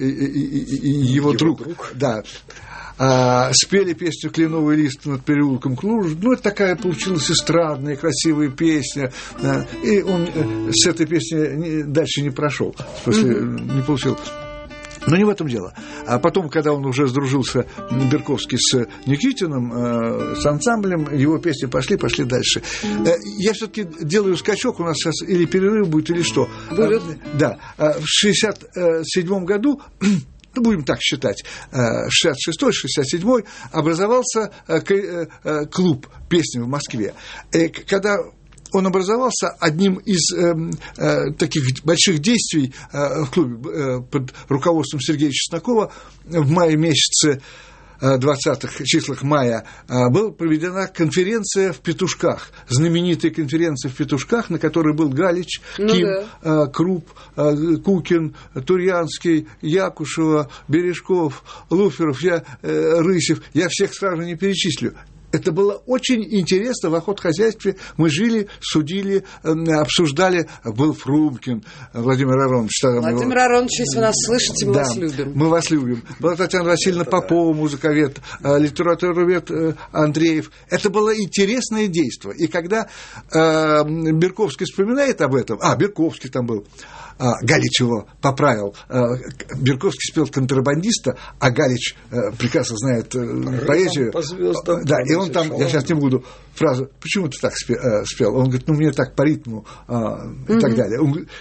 его друг. Да, спели песню «Кленовый лист над переулком Клуж». Ну, это такая получилась эстрадная, красивая песня. И он с этой песней дальше не прошел, в смысле, не получил. Но не в этом дело. А потом, когда он уже сдружился, Берковский, с Никитиным, с ансамблем, его песни пошли дальше. Я все-таки делаю скачок, у нас сейчас или перерыв будет, или что. Будет. Да. В 1967 году, ну, будем так считать, 66-й, 67-й, образовался клуб песни в Москве. Когда он образовался, одним из таких больших действий в клубе под руководством Сергея Чеснокова в мае месяце, 20-х числах мая, была проведена конференция в Петушках, знаменитая конференция в Петушках, на которой был Галич, Ким, Круп, Кукин, Турьянский, Якушева, Бережков, Луферов, Рысев. Я всех сразу не перечислю. Это было очень интересно в охотхозяйстве. Мы жили, судили, обсуждали. Был Фрумкин, Владимир Аронович. Владимир Аронович, если вы нас слышите, мы вас любим. Мы вас любим. Была Татьяна Васильевна Попова, музыковед, литературовед Андреев. Это было интересное действие. И когда Берковский вспоминает об этом, Берковский там был, Галич его поправил. Берковский спел контрабандиста, а Галич прекрасно знает поэзию. Да, и он там, я сейчас не буду фразу, почему ты так спел? Он говорит, мне так по ритму и так далее.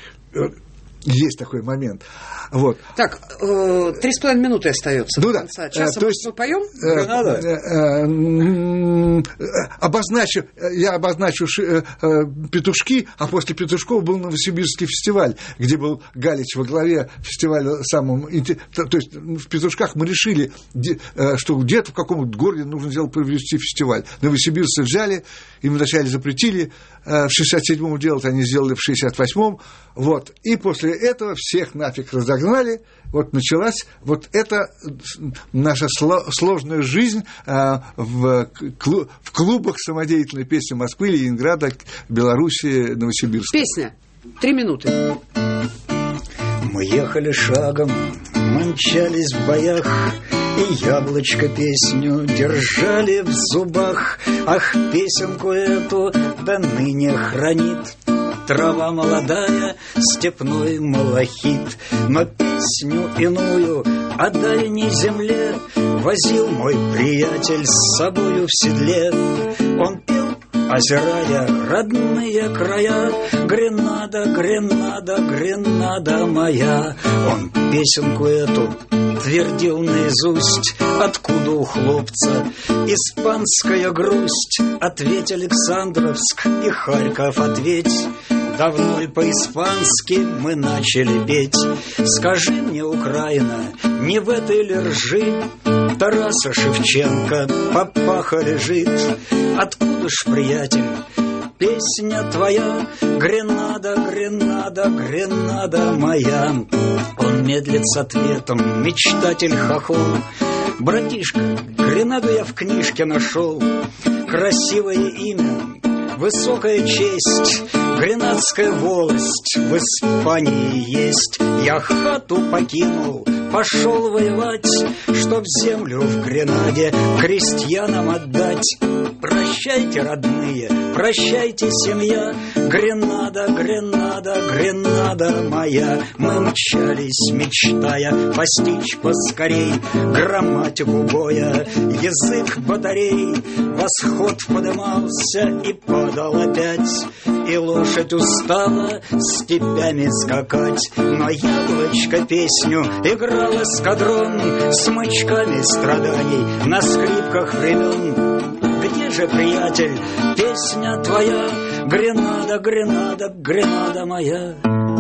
Есть такой момент. Вот. Так, 3,5 минуты остается до конца часа. То есть, мы поем? Я обозначу Петушки, а после Петушков был Новосибирский фестиваль, где был Галич во главе фестиваля самым. То есть в Петушках мы решили, что где-то в каком-то городе нужно провести фестиваль. Новосибирцы взяли, им вначале запретили, в 67-м делать они сделали в 68-м. Вот. И после этого всех нафиг разогнали. Вот началась вот эта наша сложная жизнь в клубах самодеятельной песни Москвы, Ленинграда, Белоруссии, Новосибирска. Песня. 3 минуты. Мы ехали шагом, мы мчались в боях, и яблочко песню держали в зубах. Ах, песенку эту до ныне хранит трава молодая, степной малахит. Но песню иную о дальней земле возил мой приятель с собою в седле. Он пел, озирая родные края: Гренада, Гренада, Гренада моя. Он песенку эту твердил наизусть. Откуда у хлопца испанская грусть? Ответь, Александровск, и Харьков ответь. Давно ли по-испански мы начали петь? Скажи мне, Украина, не в этой ли ржи Тараса Шевченко папаха лежит? Откуда ж, приятель, песня твоя? Гренада, Гренада, Гренада моя. Он медлит с ответом, мечтатель хохол. Братишка, Гренаду я в книжке нашел. Красивое имя, высокая честь, гренадская волость в Испании есть. Я хату покинул, пошел воевать, чтоб землю в Гренаде крестьянам отдать. Прощайте, родные, прощайте, семья. Гренада, Гренада, Гренада моя. Мы мчались, мечтая постичь поскорей грамматику боя, язык батарей. Восход подымался и падал опять, и лошадь устала степями скакать. Но яблочко песню играл эскадрон смычками страданий на скрипках времен. Где же, приятель, песня твоя? Гренада, Гренада, Гренада моя.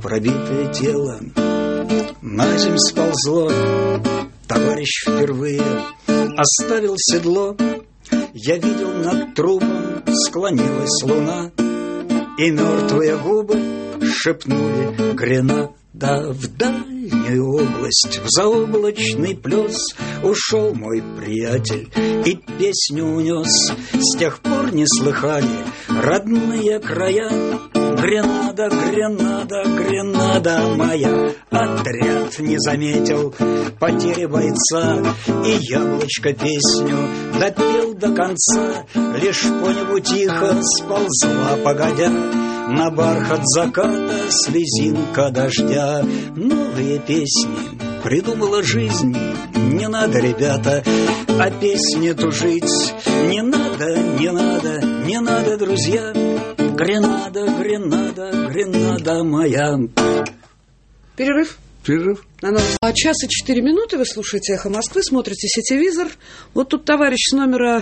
пробитое тело на земь сползло. Товарищ впервые оставил седло. Я видел, над трупом склонилась луна, и мертвые губы шепнули гренада. В дальнюю область, в заоблачный плес ушел мой приятель и песню унес. С тех пор не слыхали родные края. Гренада, Гренада, Гренада моя. Отряд не заметил потери бойца, и яблочко песню допел до конца. Лишь по небу тихо сползла, погодя, на бархат заката слезинка дождя. Новые песни придумала жизнь. Не надо, ребята, о песне тужить. Не надо, не надо, не надо, друзья. Гренада, Гренада, Гренада моя. Перерыв. А Час и 4 минуты. Вы слушаете «Эхо Москвы», смотрите сетевизор. Вот тут товарищ с номера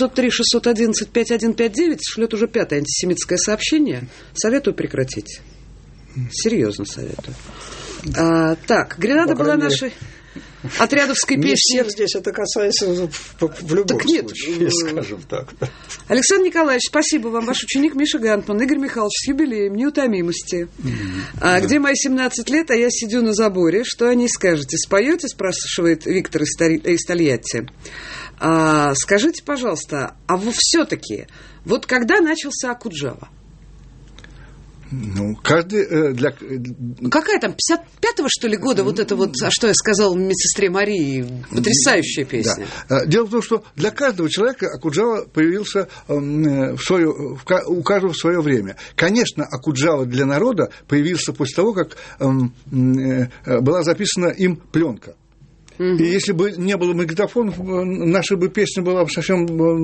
903-611-5159 шлет уже 5-е антисемитское сообщение. Советую прекратить. Серьезно советую. Так, Гренада была нашей отрядовской песни. Не всех здесь это касается в любом случае, скажем так. Александр Николаевич, спасибо вам. Ваш ученик Миша Гантман. Игорь Михайлович, с юбилеем, неутомимости. Где мои 17 лет, а я сидю на заборе. Что о ней скажете? Споете? Спрашивает Виктор из Тольятти. Скажите, пожалуйста, а вы все-таки, вот когда начался Акуджава? Ну, каждый для... Какая там, 55-го, что ли, года вот это вот, что я сказал медсестре Марии, потрясающая песня. Да. Дело в том, что для каждого человека Акуджава появился у каждого в свое время. Конечно, Акуджава для народа появился после того, как была записана им пленка. И если бы не было магнитофонов, наша бы песня была бы совсем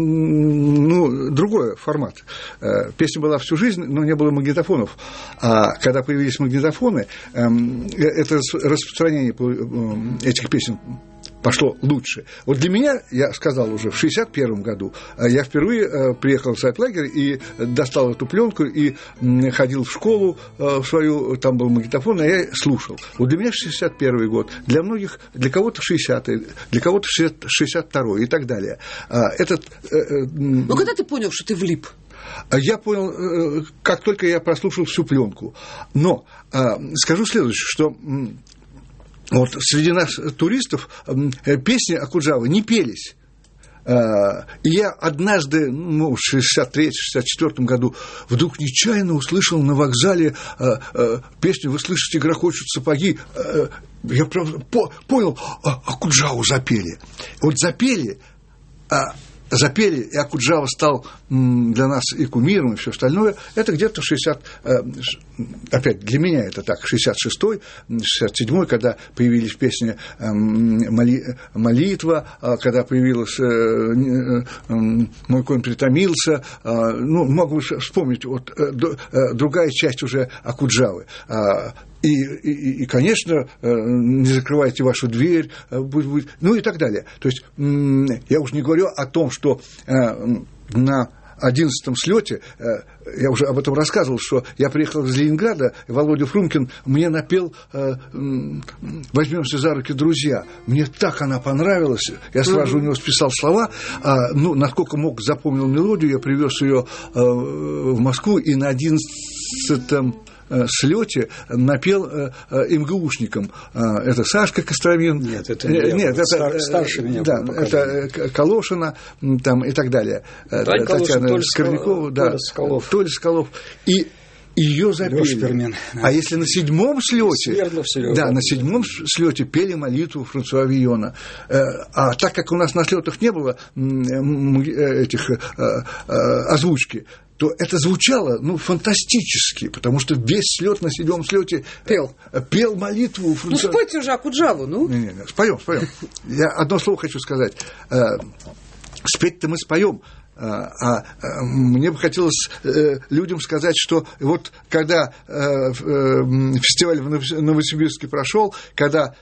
другой формат. Песня была всю жизнь, но не было магнитофонов. А когда появились магнитофоны, это распространение этих песен пошло лучше. Вот для меня, я сказал уже, в 1961 году я впервые приехал в Сайт-лагерь и достал эту пленку и ходил в школу в свою, там был магнитофон, а я слушал. Вот для меня 1961 год, для многих, для кого-то 60-й, для кого-то 62-й и так далее. Ну, когда ты понял, что ты влип? Я понял, как только я прослушал всю пленку. Но скажу следующее, что вот среди нас, туристов, песни Акуджавы не пелись. И я однажды, в 63-64 году, вдруг нечаянно услышал на вокзале песню «Вы слышите, грохочут сапоги». Я понял, Акуджаву запели. Вот запели, и Акуджава стал для нас и кумиром, и все остальное, это где-то 60, опять для меня это так, 66-й, 67-й, когда появились песни «Молитва», когда появилась «Мой конь притомился», могу вспомнить, вот другая часть уже Акуджавы. И, конечно, не закрывайте вашу дверь, ну и так далее. То есть я уже не говорю о том, что на 11-м слете, я уже об этом рассказывал, что я приехал из Ленинграда, и Володя Фрумкин мне напел «Возьмемся за руки, друзья». Мне так она понравилась, я сразу же у него списал слова, насколько мог, запомнил мелодию, я привез ее в Москву, и на 11-м слете напел МГУшникам. Это Сашка Костромин. Нет, это старше меня. Да, это Колошина там, и так далее. Татьяна Скорнякова, да, Толя Соколов. И ее запели. А если на 7-м слете, да, на 7-м слете пели молитву Франсуа Вийона. А так как у нас на слетах не было этих озвучки, то это звучало, фантастически, потому что весь слет на 7-м слете пел молитву. Спойте уже Акуджаву, Не, споем. Я одно слово хочу сказать. Спеть-то мы споем. Мне бы хотелось людям сказать, что вот когда фестиваль в Новосибирске прошел, когда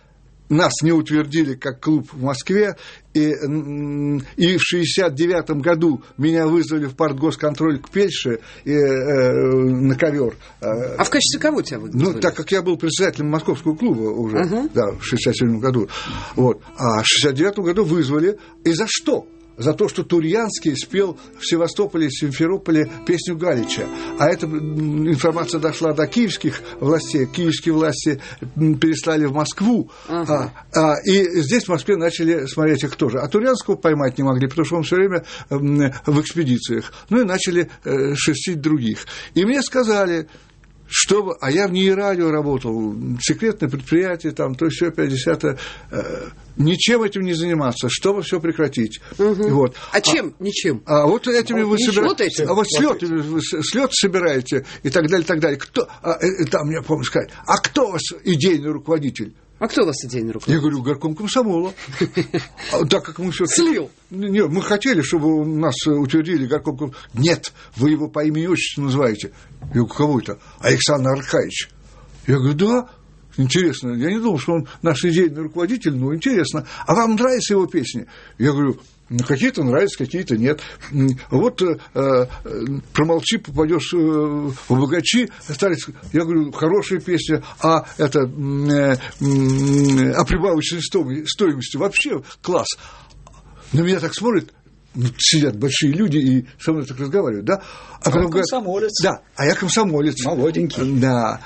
нас не утвердили как клуб в Москве, и в 69-м году меня вызвали в партгосконтроль к Пельше на ковер. А в качестве кого тебя вызвали? Ну, так как я был председателем московского клуба уже, да, в 67-м году. Вот. А в 69-м году вызвали. И за что? За то, что Турьянский спел в Севастополе и Симферополе песню Галича. А эта информация дошла до киевских властей. Киевские власти переслали в Москву. И здесь в Москве начали смотреть их тоже. А Турьянского поймать не могли, потому что он все время в экспедициях. Ну и начали шерстить других. И мне сказали... а я в НИИ радио работал, секретное предприятие, там, то есть все 50-е, ничем этим не заниматься, чтобы все прекратить. Вот. А чем? Ничем. А вот этими вы собираете. Вот слет собираете и так далее, так далее. Кто, там мне помню сказать, а кто у вас идейный руководитель? А кто у вас идейный руководитель? Я говорю, горком комсомола. Так как мы все слил. Нет, мы хотели, чтобы нас утвердили горком комсомола. Нет, вы его по имени и отчеству называете. Я говорю, кого это? Александр Аркадьевич. Я говорю, да, интересно. Я не думал, что он наш идейный руководитель, но интересно. А вам нравятся его песни? Я говорю, ну, какие-то нравятся, какие-то нет. Вот промолчи, попадешь в богачи. Я говорю, хорошая песня, а это о прибавочной стоимости вообще класс. На меня так смотрят, сидят большие люди и со мной так разговаривают, да? А потом комсомолец. Да, а я комсомолец. Молоденький. Да,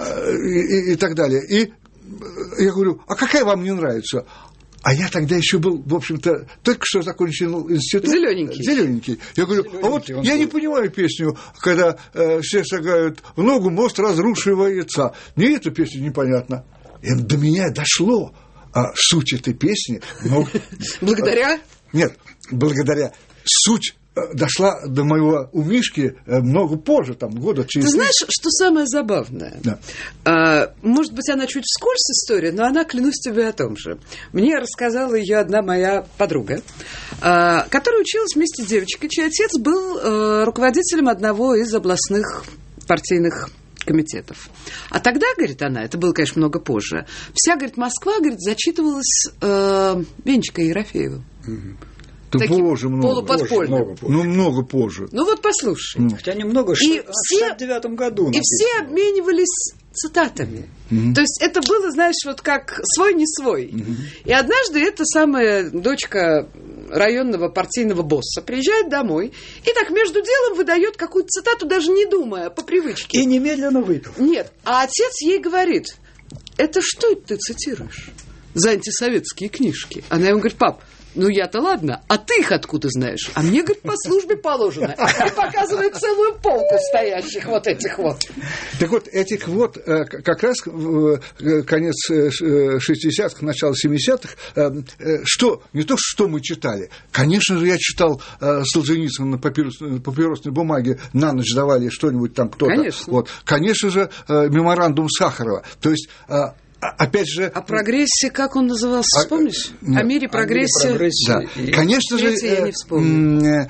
и так далее. И я говорю, а какая вам не нравится? А я тогда еще был, в общем-то, только что закончил институт. Зелененький. Я говорю, а вот я не понимаю песню, когда все шагают в ногу, мост разрушивается. Мне эта песня непонятна. И до меня дошло суть этой песни. Благодаря? Нет, благодаря суть дошла до моего у Мишки много позже, там, года через... Ты знаешь, что самое забавное? Да. Может быть, она чуть вскользь история, но она, клянусь тебе, о том же. Мне рассказала ее одна моя подруга, которая училась вместе с девочкой, чей отец был руководителем одного из областных партийных комитетов. А тогда, говорит она, это было, конечно, много позже, вся, говорит, Москва, говорит, зачитывалась Венчикой Ерофеевым. Да позже много. Полуподпольным. Много позже. Ну вот послушай. Хотя немного, в 69-м году написано. И все обменивались цитатами. То есть это было, знаешь, вот как свой не свой. И однажды эта самая дочка районного партийного босса приезжает домой и так между делом выдает какую-то цитату, даже не думая, по привычке. И немедленно выпил. Нет, а отец ей говорит, это что это ты цитируешь за антисоветские книжки? Она ему говорит, пап, ну я-то ладно, а ты их откуда знаешь? А мне, говорит, по службе положено. И показывает целую полку стоящих вот этих вот. Так вот, этих вот как раз конец 60-х, начало 70-х, что, не то, что мы читали. Конечно же, я читал Солженицына на папиросной бумаге, на ночь давали что-нибудь там кто-то. Конечно. Вот. Конечно же, меморандум Сахарова. То есть... Опять же... О прогрессе, как он назывался, вспомнишь? О мире, прогрессе. Да. Конечно же, я не вспомню.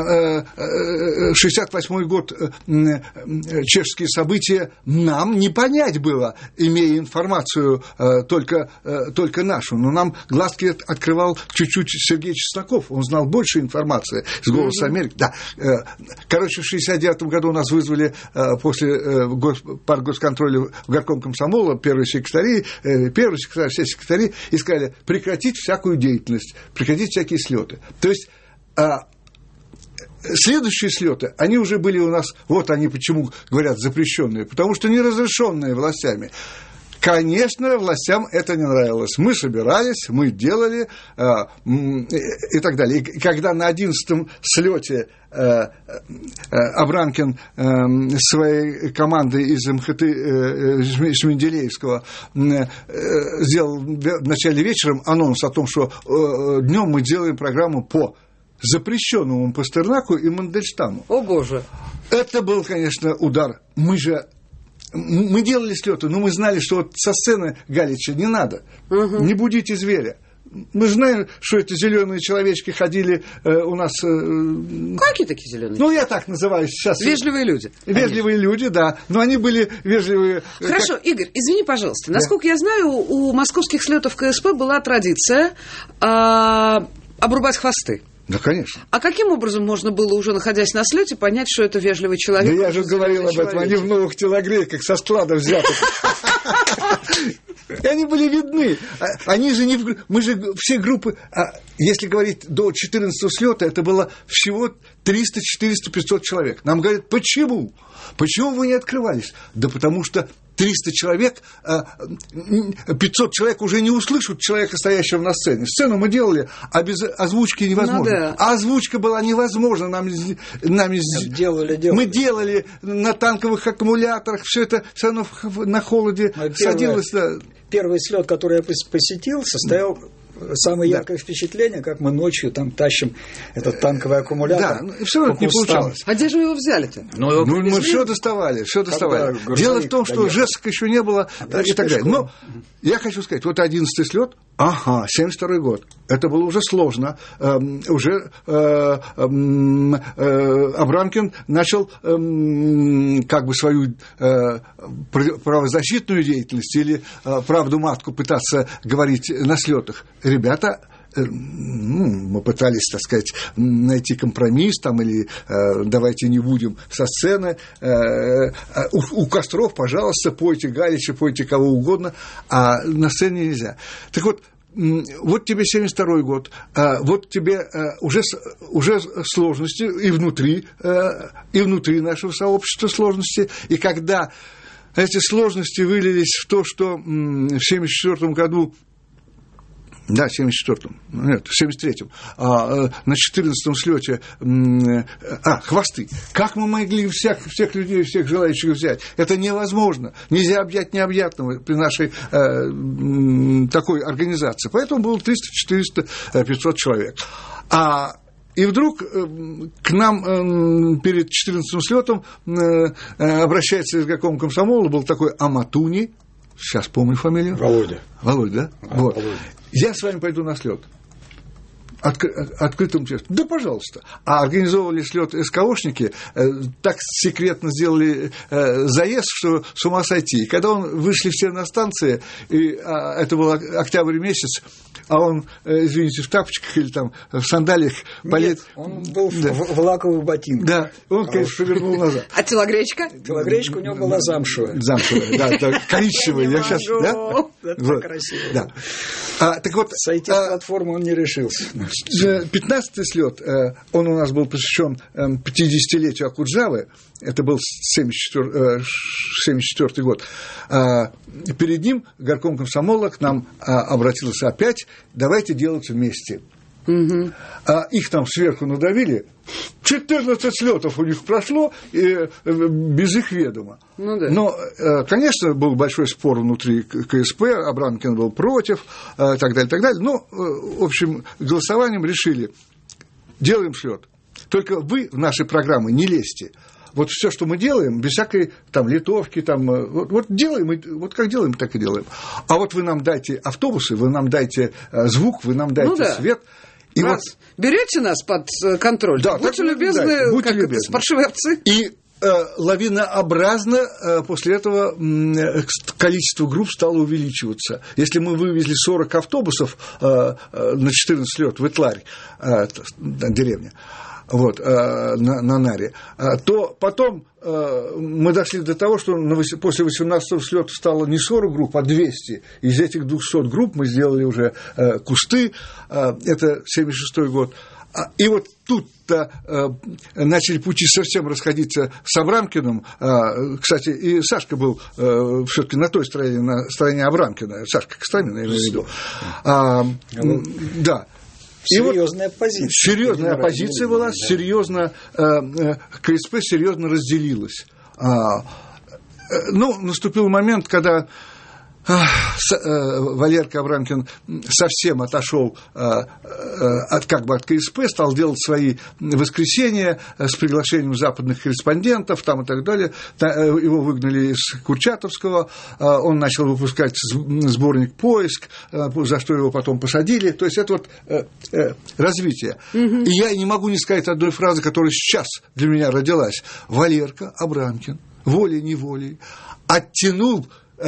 68-й год, чешские события нам не понять было, имея информацию только нашу. Но нам глазки открывал чуть-чуть Сергей Чесноков. Он знал больше информации с «Голоса Америки». Да. Короче, в 69-м году нас вызвали после партгосконтроля в горком комсомола, первый секретарь, все секретари, и сказали прекратить всякую деятельность, прекратить всякие слеты. То есть следующие слеты, они уже были у нас, вот они почему говорят запрещенные, потому что не разрешенные властями. Конечно, властям это не нравилось. Мы собирались, мы делали и так далее. И когда на 11-м слете Абрамкин своей командой из МХТ Шменделеевского сделал в начале вечером анонс о том, что днем мы делаем программу по запрещенному Пастернаку и Мандельштаму. О, Боже! Это был, конечно, удар. Мы делали слеты, но мы знали, что вот со сцены Галича не надо. Не будите зверя. мы знаем, что эти зеленые человечки ходили у нас... Какие такие зеленые? Ну, я так называю сейчас. Вежливые люди. Вежливые люди, да. Но они были вежливые... Хорошо, Игорь, извини, пожалуйста. Насколько я знаю, у московских слетов КСП была традиция обрубать хвосты. Да, конечно. А каким образом можно было, уже находясь на слете, понять, что это вежливый человек? Да я же говорил об этом, они в новых телогрейках со склада взяты. И они были видны. Они же не... Мы же все группы... Если говорить до 14-го слета, это было всего 300, 400, 500 человек. Нам говорят, почему? Почему вы не открывались? Да потому что 300 человек, 500 человек уже не услышат человека, стоящего на сцене. Сцену мы делали, а без озвучки невозможно. Ну, да. А озвучка была невозможна. Мы делали на танковых аккумуляторах, все это все равно на холоде садилось. Первый слет, который я посетил, состоял... Самое яркое впечатление, как мы ночью там тащим этот танковый аккумулятор. Да, и все равно не получалось. А где же вы его взяли-то? Мы все доставали, все доставали. Дело в том, что жесткого еще не было и так далее. Но я хочу сказать, вот 11-й слет, 72-й год. Это было уже сложно. Уже Абрамкин начал как бы свою правозащитную деятельность или правду матку пытаться говорить на слетах. Ребята, мы пытались, так сказать, найти компромисс там, или давайте не будем со сцены. У костров, пожалуйста, пойте Галича, пойте кого угодно, а на сцене нельзя. Так вот, вот тебе 72-й год, вот тебе уже сложности и внутри нашего сообщества сложности, и когда эти сложности вылились в то, что в 74-м году, да, в 74-м, нет, в 73-м, на 14-м слете, хвосты. Как мы могли всех людей, всех желающих взять? Это невозможно. Нельзя объять необъятного при нашей такой организации. Поэтому было 300, 400, 500 человек. И вдруг к нам перед 14-м слетом обращается изгаком комсомола, был такой Аматуни, сейчас помню фамилию. Володя, да? Вот. Володя. Я с вами пойду на слет. Открытым текстом. Да, пожалуйста. А организовывали слет СКОшники, так секретно сделали заезд, что с ума сойти. И когда вышли все на станции, и это был октябрь месяц, а он, извините, в тапочках или там в сандалиях полет. Нет, он был в лаковых ботинках. Да, он, конечно, повернул назад. А телогречка? Телогречка у него была замшевая. Замшевая, да, коричневая. Я сейчас, да? Это красиво. Да. Так вот, сойти с платформы он не решился. 15-й слет, он у нас был посвящен 50-летию Акуджавы, это был 74-й год. Перед ним горком комсомола к нам обратился опять, давайте делать вместе. Угу. Их там сверху надавили, 14 слетов у них прошло без их ведома. Ну, да. Но, конечно, был большой спор внутри КСП, Абрамкин был против, так далее. Но, в общем, голосованием решили, делаем слет. Только вы в наши программы не лезьте. Вот все, что мы делаем, без всякой там литовки, там, вот делаем, вот как делаем, так и делаем. А вот вы нам дайте автобусы, вы нам дайте звук, вы нам дайте свет. И вот берете нас под контроль, да, будьте любезны, будьте любезны. паршивые овцы. И лавинообразно после этого количество групп стало увеличиваться. Если мы вывезли 40 автобусов на 14 слет в Итларь, деревня, вот, на Наре, то потом мы дошли до того, что после 18-го слета стало не 40 групп, а 200. Из этих 200 групп мы сделали уже кусты, это 76-й год. И вот тут-то начали пути совсем расходиться с Абрамкиным. Кстати, и Сашка был все-таки на той стороне, на стороне Абрамкина. Сашка Костромин, я имею в виду. Да. Серьезная позиция. Серьезная оппозиция была, да. Серьезно, КСП серьезно разделилась. Наступил момент, когда Валерка Абрамкин совсем отошел от КСП, стал делать свои воскресенья с приглашением западных корреспондентов там и так далее. Его выгнали из Курчатовского, он начал выпускать сборник «Поиск», за что его потом посадили. То есть это вот развитие. И я не могу не сказать одной фразы, которая сейчас для меня родилась. Валерка Абрамкин волей-неволей оттянул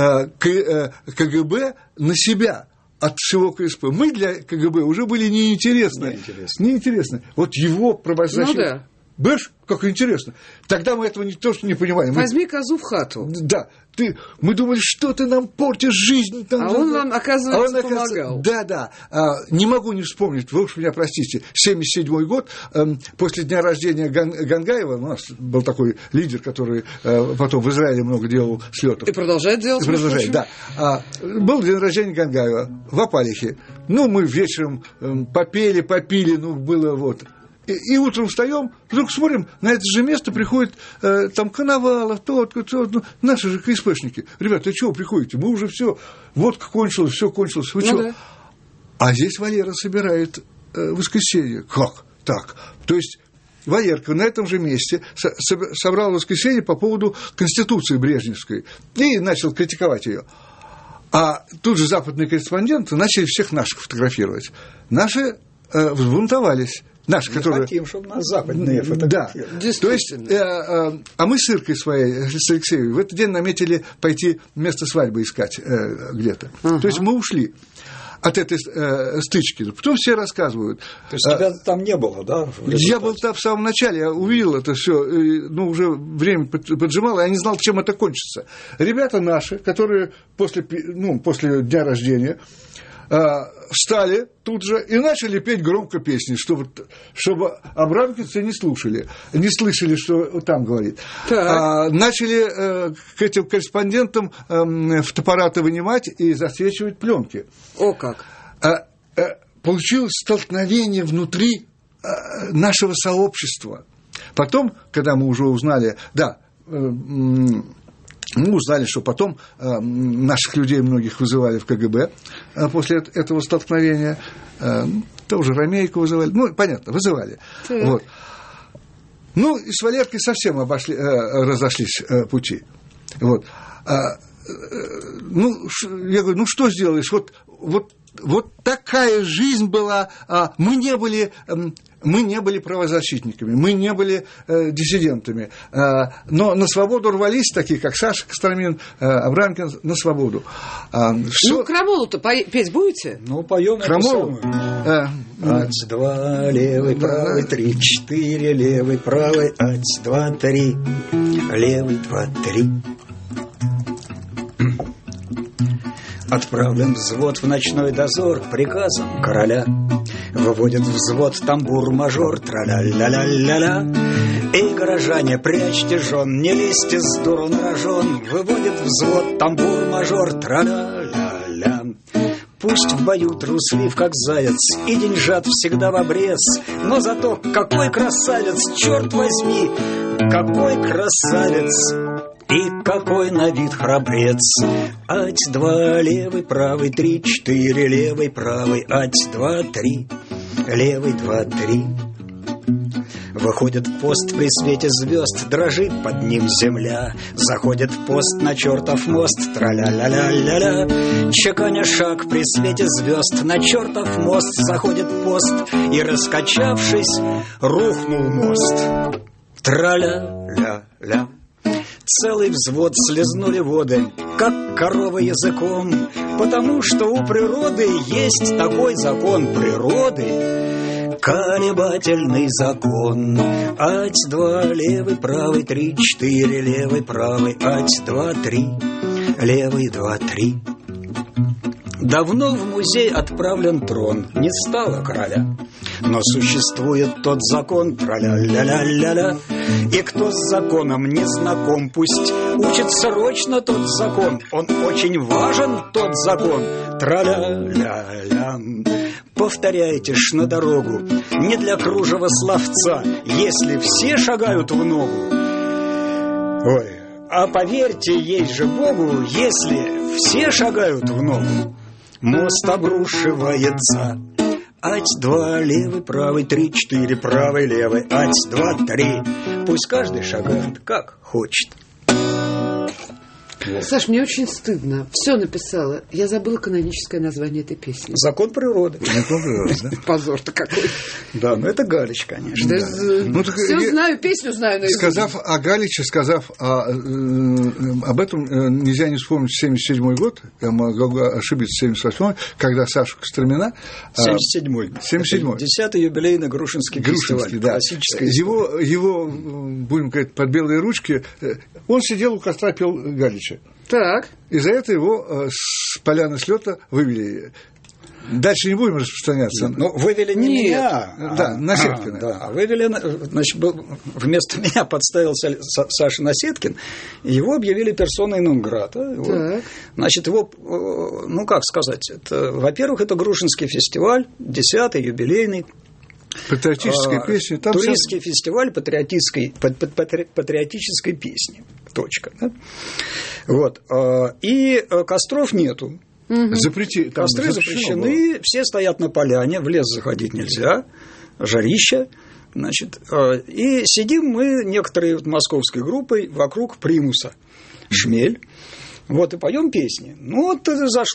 КГБ на себя от всего КСП. Мы для КГБ уже были неинтересны. Неинтересны. Вот его правозащита. Ну да. Бэш, как интересно. Тогда мы этого не то, что не понимали. Возьми козу в хату. Да. Мы думали, что ты нам портишь жизнь. Он вам, оказывается, помогал. Да. Не могу не вспомнить, вы уж меня простите, 1977 год, после дня рождения Гангаева, у нас был такой лидер, который потом в Израиле много делал слетов. И продолжает делать. Да. Был день рождения Гангаева в Апалихе. Мы вечером попили, было вот. И утром встаем, вдруг смотрим, на это же место приходит там Коновалов, тот, наши же КСПшники. Ребята, чего приходите? Мы уже все, водка кончилась, все кончилось. Вы чего? Да. А здесь Валера собирает воскресенье. Как так? То есть Валерка на этом же месте собрал воскресенье по поводу Конституции Брежневской и начал критиковать ее. А тут же западные корреспонденты начали всех наших фотографировать. Наши взбунтовались. Наши, которые... хотим, чтобы нас западные фотографировали. Да. То есть, а мы с Иркой своей, с Алексеевой, в этот день наметили пойти место свадьбы искать где-то. То есть мы ушли от этой стычки. Потом все рассказывают. То есть тебя там не было, да? Я был там в самом начале, я увидел это все, уже время поджимало, я не знал, чем это кончится. Ребята наши, которые после дня рождения встали тут же и начали петь громко песни, чтобы абрамкинцы не слышали, что там говорит. Начали к этим корреспондентам фотоаппараты вынимать и засвечивать пленки. О как! Получилось столкновение внутри нашего сообщества. Потом, когда мы уже узнали, мы узнали, что потом наших людей многих вызывали в КГБ после этого столкновения. Тоже Ромейко вызывали. Понятно, вызывали. Вот. И с Валеркой совсем разошлись пути. Вот. Я говорю, что сделаешь? Вот такая жизнь была. Мы не были правозащитниками, мы не были диссидентами, но на свободу рвались такие, как Саша Костромин, Абрамкин, на свободу. Крамолу-то петь будете? Поем Крамолу. Ать, два, левый, правый, 3, 4, левый, правый, ать, 2, 3, левый, 2, 3. Отправлен взвод в ночной дозор приказом короля. Выводит взвод тамбур-мажор, тра-ля-ля-ля-ля-ля. Эй, горожане, прячьте жен, не лезьте с дуру на рожон. Выводит взвод тамбур-мажор, тра-ля-ля-ля. Пусть в бою труслив, как заяц, и деньжат всегда в обрез, но зато какой красавец, черт возьми, какой красавец! И какой на вид храбрец. Ать, 2, левый, правый, 3, 4, левый, правый, ать, 2, 3, левый, 2, 3. Выходит в пост при свете звезд, дрожит под ним земля. Заходит в пост на чертов мост, тра-ля-ля-ля-ля-ля. Чеканя шаг при свете звезд, на чертов мост заходит пост, и, раскачавшись, рухнул мост. Тра-ля-ля-ля. Целый взвод слезнули воды, как корова языком, потому что у природы есть такой закон природы, колебательный закон. Ать, 2, левый, правый, 3, 4, левый, правый, ать, 2, 3, левый, 2, 3. Давно в музей отправлен трон, не стало короля, но существует тот закон, тра-ля-ля-ля-ля-ля. И кто с законом не знаком, пусть учит срочно тот закон. Он очень важен, тот закон, тра-ля-ля-ля. Повторяйте ж на дорогу, не для кружева словца, если все шагают в ногу. Ой, А поверьте, есть же Богу, если все шагают в ногу, мост обрушивается. Ать-два, левый, правый, 3-4, правый, левый, ать-два, 3. Пусть каждый шагает, как хочет. Вот. Саш, мне очень стыдно. Все написала. Я забыла каноническое название этой песни. «Закон природы». Закон природы, да? Позор-то какой. Да, ну это Галич, конечно. Да. Ну, все знаю, песню знаю. Но сказав о Галиче, сказав об этом, нельзя не вспомнить 1977 год, я могу ошибиться, 1978, когда Саша Костромина... 1977. 10-й юбилейный Грушинский фестиваль. Да. Его, будем говорить, под белые ручки, он сидел у костра, пел Галича. Так. И за это его с поляны слета вывели. Дальше не будем распространяться. Ну, вывели не меня. Да, Насеткина. Да, вывели, значит, вместо меня подставился Саша Насеткин, его объявили персоной нон-грата. Вот. Значит, его, ну, как сказать, это, во-первых, это Грушинский фестиваль, 10-й, юбилейный. Патриотическая песня. Там туристский фестиваль патриотической песни. Точка. Да? Вот. И костров нету. Костры запрещены, все стоят на поляне, в лес заходить нельзя, жарища. Значит, и сидим мы, некоторые московской группой, вокруг примуса. Шмель. Вот, и поем песни. Ну, вот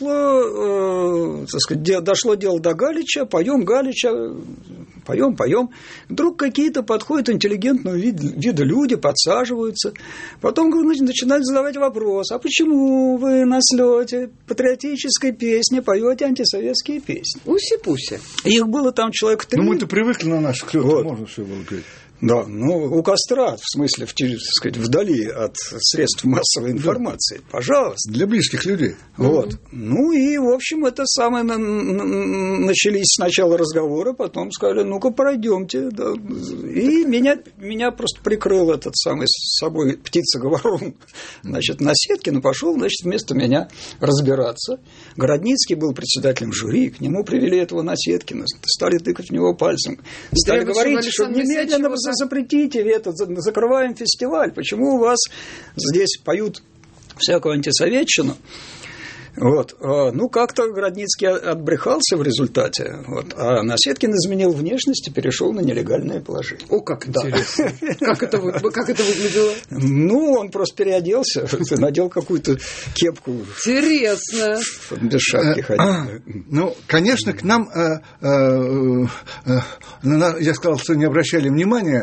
зашло, так сказать, дошло дело до Галича, поем Галича, поем. Вдруг какие-то подходят интеллигентного вида люди, подсаживаются. Потом начинают задавать вопрос: а почему вы на слете патриотической песни поете антисоветские песни? Уси-пуси. Их было там человек 3. Ну, мы-то привыкли на наши клёты, вот. Можно все было петь. Да, ну, у костра, в смысле, так сказать, вдали от средств массовой информации. Да. Пожалуйста. Для близких людей. Вот. Ну, и, в общем, это самое... Начались сначала разговоры, потом сказали: ну-ка, пройдемте. Да. И меня просто прикрыл этот самый с собой птица-говорун. Значит, Насеткин, и пошел, значит, вместо меня разбираться. Городницкий был председателем жюри, к нему привели этого Насеткина, стали тыкать в него пальцем. Стали говорить, что немедленно запретите это, закрываем фестиваль. Почему у вас здесь поют всякую антисоветчину? Вот. Ну, как-то Городницкий отбрехался в результате. Вот. А Насеткин изменил внешность и перешел на нелегальное положение. О, как интересно. Как это выглядело? Ну, он просто переоделся, надел какую-то кепку. Интересно. Без шапки ходил. Ну, конечно, к нам, я сказал, что не обращали внимания,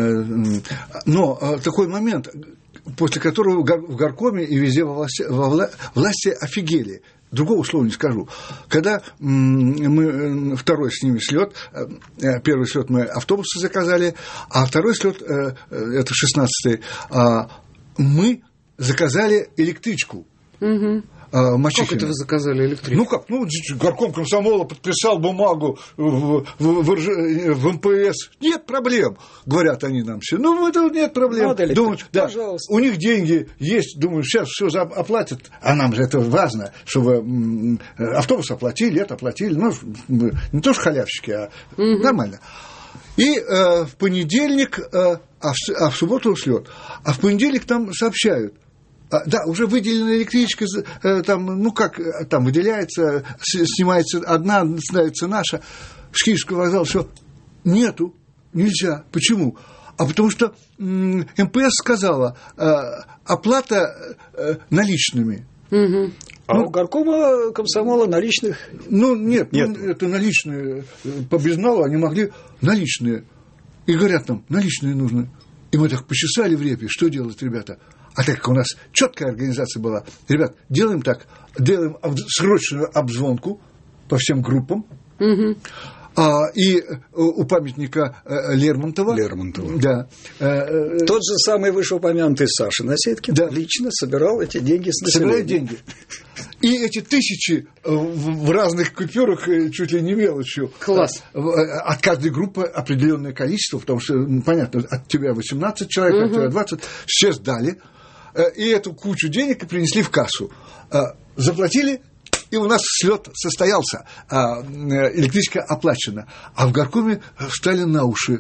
но такой момент, после которого в горкоме и везде во власти офигели. Другого слова не скажу. Когда мы второй с ними слет, первый слет мы автобусы заказали, а второй слет, это 16-й, мы заказали электричку. Угу. Мачехина. Как это вы заказали электричество? Ну как, горком комсомола подписал бумагу в МПС. Нет проблем, говорят они нам все. Ну, это нет проблем. Думаю, да, пожалуйста. У них деньги есть, думаю, сейчас все оплатят. А нам же это важно, чтобы автобус оплатили, это оплатили. Ну, не то что халявщики, а нормально. И в понедельник, а в субботу слет. А в понедельник нам сообщают: да, уже выделена электричка, там, ну как, там выделяется, снимается одна, ставится наша. В Киевский вокзал все. Нету, нельзя. Почему? А потому что МПС сказала: оплата наличными. Угу. А у горкома комсомола наличных? Ну, нет. Это наличные. По безналу они могли наличные. И говорят нам: наличные нужны. И мы так почесали в репе. Что делать, ребята? А так как у нас четкая организация была: ребят, делаем так, делаем срочную обзвонку по всем группам. Угу. И у памятника Лермонтова. Да. Тот же самый вышеупомянутый Саша Насеткин, да, лично собирал эти деньги с населения. Собирает деньги. И эти тысячи в разных купюрах, чуть ли не мелочью. Класс. От каждой группы определенное количество, потому что, понятно, от тебя 18 человек, от тебя 20, все сдали. И эту кучу денег принесли в кассу. Заплатили, и у нас слет состоялся. Электричка оплачена. А в горкоме встали на уши.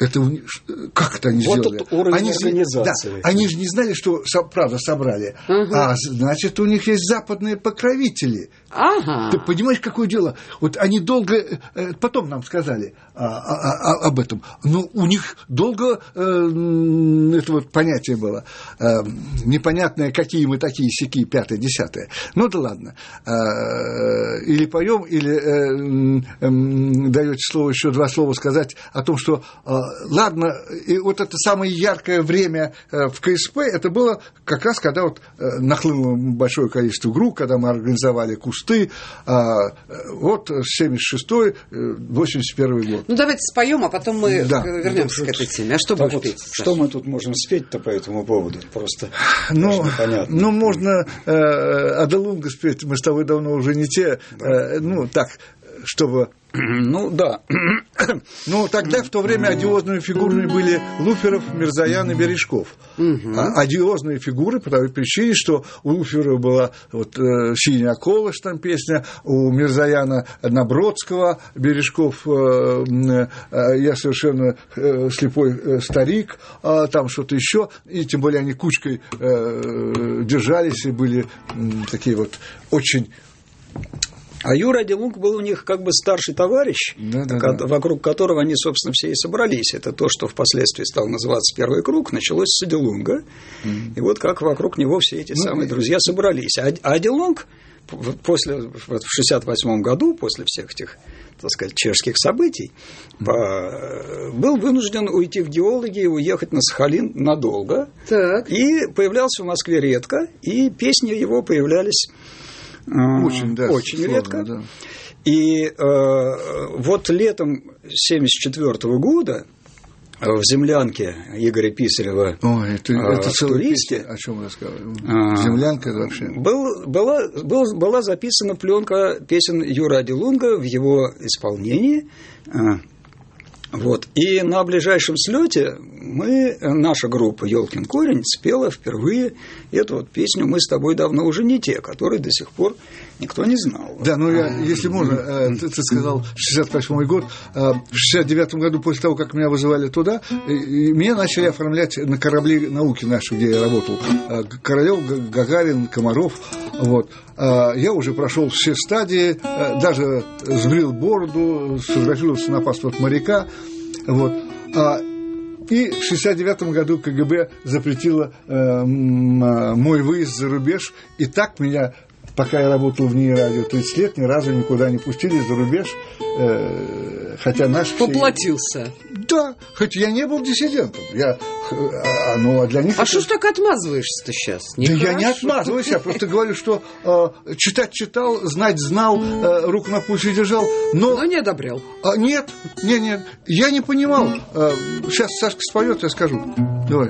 Это как это они вот сделали? Вот уровень организации. Да, они же не знали, что правда собрали. А значит, у них есть западные покровители. Ты понимаешь, какое дело? Вот они долго, потом нам сказали об этом, но у них долго это вот понятие было непонятное, какие мы такие, сякие, 5-е, 10-е. Ну да ладно. Или поем, или даете слово, еще 2 слова сказать о том, что ладно, и вот это самое яркое время в КСП, это было как раз, когда вот нахлынуло большое количество групп, когда мы организовали кусты, вот 76-й, 81-й год. Ну, давайте споем, а потом мы вернемся к этой теме. А что будешь петь? Что мы тут можем спеть-то по этому поводу? Просто непонятно. Ну, можно Аделунга спеть, мы с тобой давно уже не те, ну, так, чтобы... Ну, да. Ну, тогда в то время одиозными фигурами были Луферов, Мирзоян и Бережков. Одиозные фигуры по той причине, что у Луферова была вот «Синяя околыш», там песня, у Мирзояна Набродского, Бережков «Я совершенно слепой старик», там что-то еще, и тем более они кучкой держались и были такие вот очень... А Юра Аделунг был у них как бы старший товарищ, вокруг которого они, собственно, все и собрались. Это то, что впоследствии стал называться «Первый круг», началось с Аделунга. И вот как вокруг него все эти самые друзья собрались. А Аделунг в 1968 году, после всех этих, так сказать, чешских событий, был вынужден уйти в геологи и уехать на Сахалин надолго. И появлялся в Москве редко, и песни его появлялись... Очень редко. Да. И вот летом 1974 года в землянке Игоря Писарева это в Туристе, о чем рассказывал? Землянка это вообще. Была записана пленка песен Юры Аделунга в его исполнении. Вот. И на ближайшем слете наша группа «Ёлкин корень» спела впервые эту вот песню «Мы с тобой давно уже не те», которой до сих пор никто не знал. Да, ну я, если можно, ты сказал 68-й год, в 69-м году, после того, как меня вызывали туда, меня начали оформлять на корабли науки наши, где я работал. Королёв, Гагарин, Комаров. Вот. Я уже прошел все стадии, даже сбрил бороду, сфотографировался на паспорт моряка. Вот. И в 1969 году КГБ запретило мой выезд за рубеж. И так меня, пока я работал в НИИ радио 30 лет, ни разу никуда не пустили за рубеж. Хотя наш... Поплатился. Да, хоть я не был диссидентом. А для них... А что ж так отмазываешься-то сейчас? Я не отмазываюсь, я просто говорю, что читать читал, знать знал, руку на пульсе держал, но не одобрял. Нет, я не понимал. Сейчас Сашка споет, я скажу. Давай.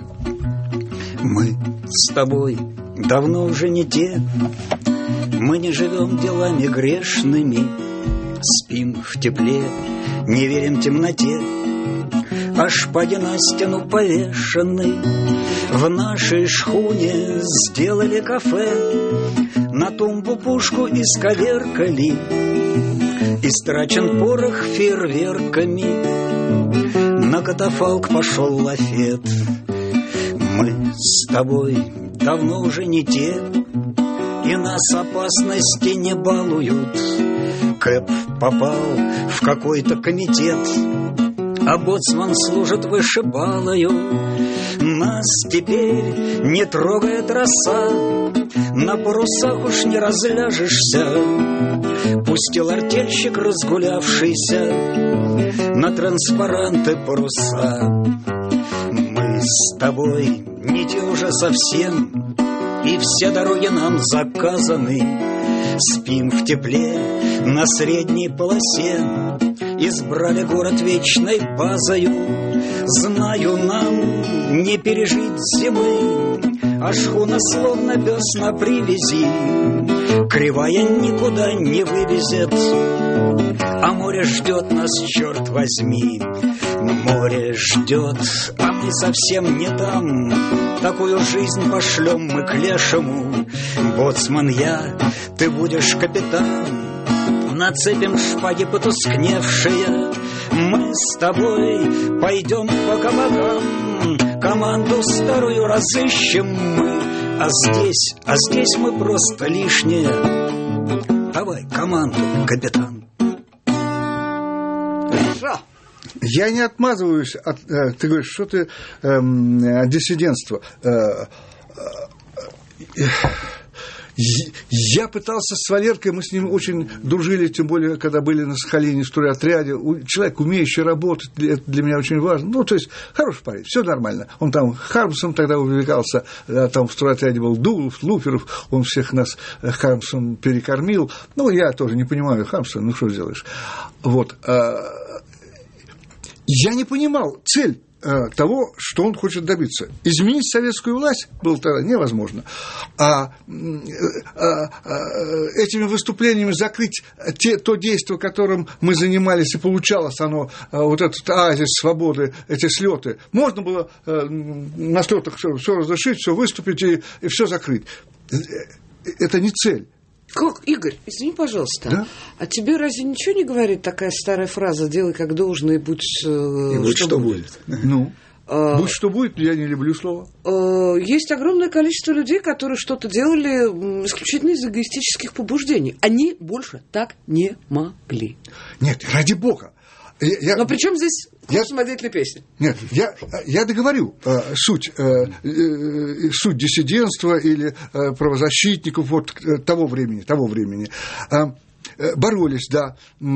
Мы с тобой давно уже не те, мы не живем делами грешными, спим в тепле, не верим темноте, а шпаги на стену повешены. В нашей шхуне сделали кафе, на тумбу пушку исковеркали, истрачен порох фейерверками, на катафалк пошел лафет. Мы с тобой давно уже не те, и нас опасности не балуют. Кэп попал в какой-то комитет, а боцман служит вышибалою. Нас теперь не трогает роса, на парусах уж не разляжешься. Пустил артельщик разгулявшийся на транспаранты паруса. Мы с тобой не те уже совсем, и все дороги нам заказаны. Спим в тепле на средней полосе, избрали город вечной базою. Знаю, нам не пережить зимы, а шхуна словно пес на привязи. Кривая никуда не вывезет, а море ждет нас, черт возьми. Море ждет, а мы совсем не там. Такую жизнь пошлем мы к лешему. Боцман я, ты будешь капитан. Нацепим шпаги потускневшие, мы с тобой пойдем по кабакам, команду старую разыщем мы, а здесь мы просто лишние. Давай команду, капитан. Хорошо. Я не отмазываюсь от... Ты говоришь, что ты от диссидентства. Я пытался с Валеркой, мы с ним очень дружили, тем более, когда были на Сахалине в стройотряде. Человек, умеющий работать, это для меня очень важно. Ну, то есть, хороший парень, все нормально. Он там Хармсом тогда увлекался, там в стройотряде был Дулов, Луферов, он всех нас Хармсом перекормил. Ну, я тоже не понимаю Хармса, ну, что сделаешь. Вот. Я не понимал цель того, что он хочет добиться. Изменить советскую власть было тогда невозможно. Этими выступлениями закрыть то действие, которым мы занимались, и получалось оно, вот этот оазис свободы, эти слеты, можно было на слетах все разрешить, все выступить и все закрыть. Это не цель. Как, Игорь, извини, пожалуйста, да? А тебе разве ничего не говорит такая старая фраза «делай как должно и будь что будет». Ну, будь что будет, я не люблю слово. Есть огромное количество людей, которые что-то делали исключительно из эгоистических побуждений. Они больше так не могли. Нет, ради бога. Но при чем здесь самодеятельная песня? Нет, я договорю суть диссидентства или правозащитников вот того времени. Боролись, да,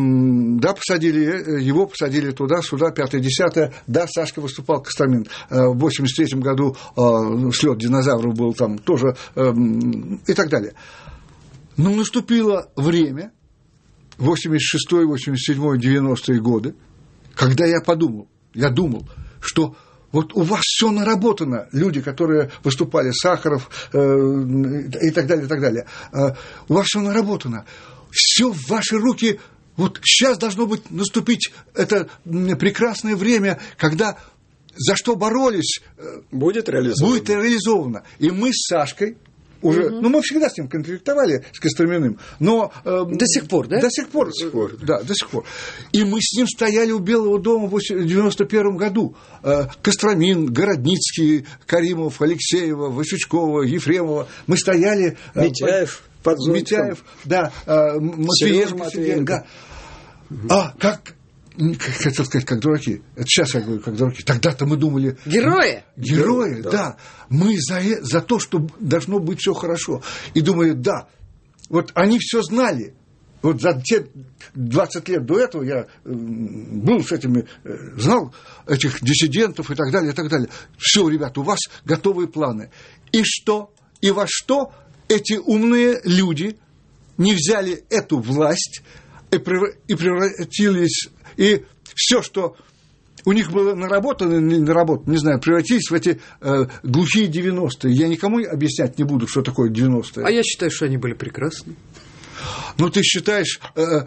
его посадили туда-сюда, 5-10, да, Сашка выступал, Костромин, в 83-м году слет динозавров был там тоже, и так далее. Но наступило время, 86-й, 87-й, 90-е годы, когда я думал, что вот у вас все наработано, люди, которые выступали, Сахаров и так далее, у вас все наработано, все в ваши руки, вот сейчас должно быть наступить это прекрасное время, когда за что боролись, будет реализовано. И мы с Сашкой уже, ну, мы всегда с ним конфликтовали, с Костроминым, но... до сих пор, да? До сих пор. И мы с ним стояли у Белого дома в 91 году. Костромин, Городницкий, Каримов, Алексеева, Васючкова, Ефремова. Мы стояли... Митяев, Митяев, да, Матвеенко. Да. Хотел сказать, как дураки. Это сейчас я говорю, как дураки. Тогда-то мы думали... Герои, да. Мы за то, что должно быть все хорошо. И думали, да. Вот они все знали. Вот за те 20 лет до этого я был с этими, знал этих диссидентов и так далее, и так далее. Все, ребят, у вас готовые планы. И что? И во что эти умные люди не взяли эту власть и превратились... И все, что у них было наработано, не знаю, превратились в эти глухие 90-е. Я никому объяснять не буду, что такое 90-е. А я считаю, что они были прекрасны. Ну, ты считаешь...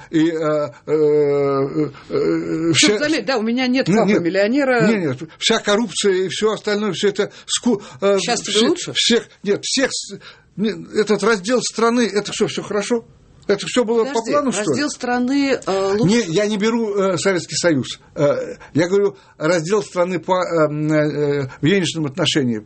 Заметь, да, у меня нет папы миллионера. Нет, вся коррупция и все остальное, все это... Сейчас тебе лучше? Этот раздел страны, это что, все хорошо? Это все было по плану, что ли? Раздел страны лучше? Я не беру Советский Союз. Я говорю раздел страны по денежным отношениям.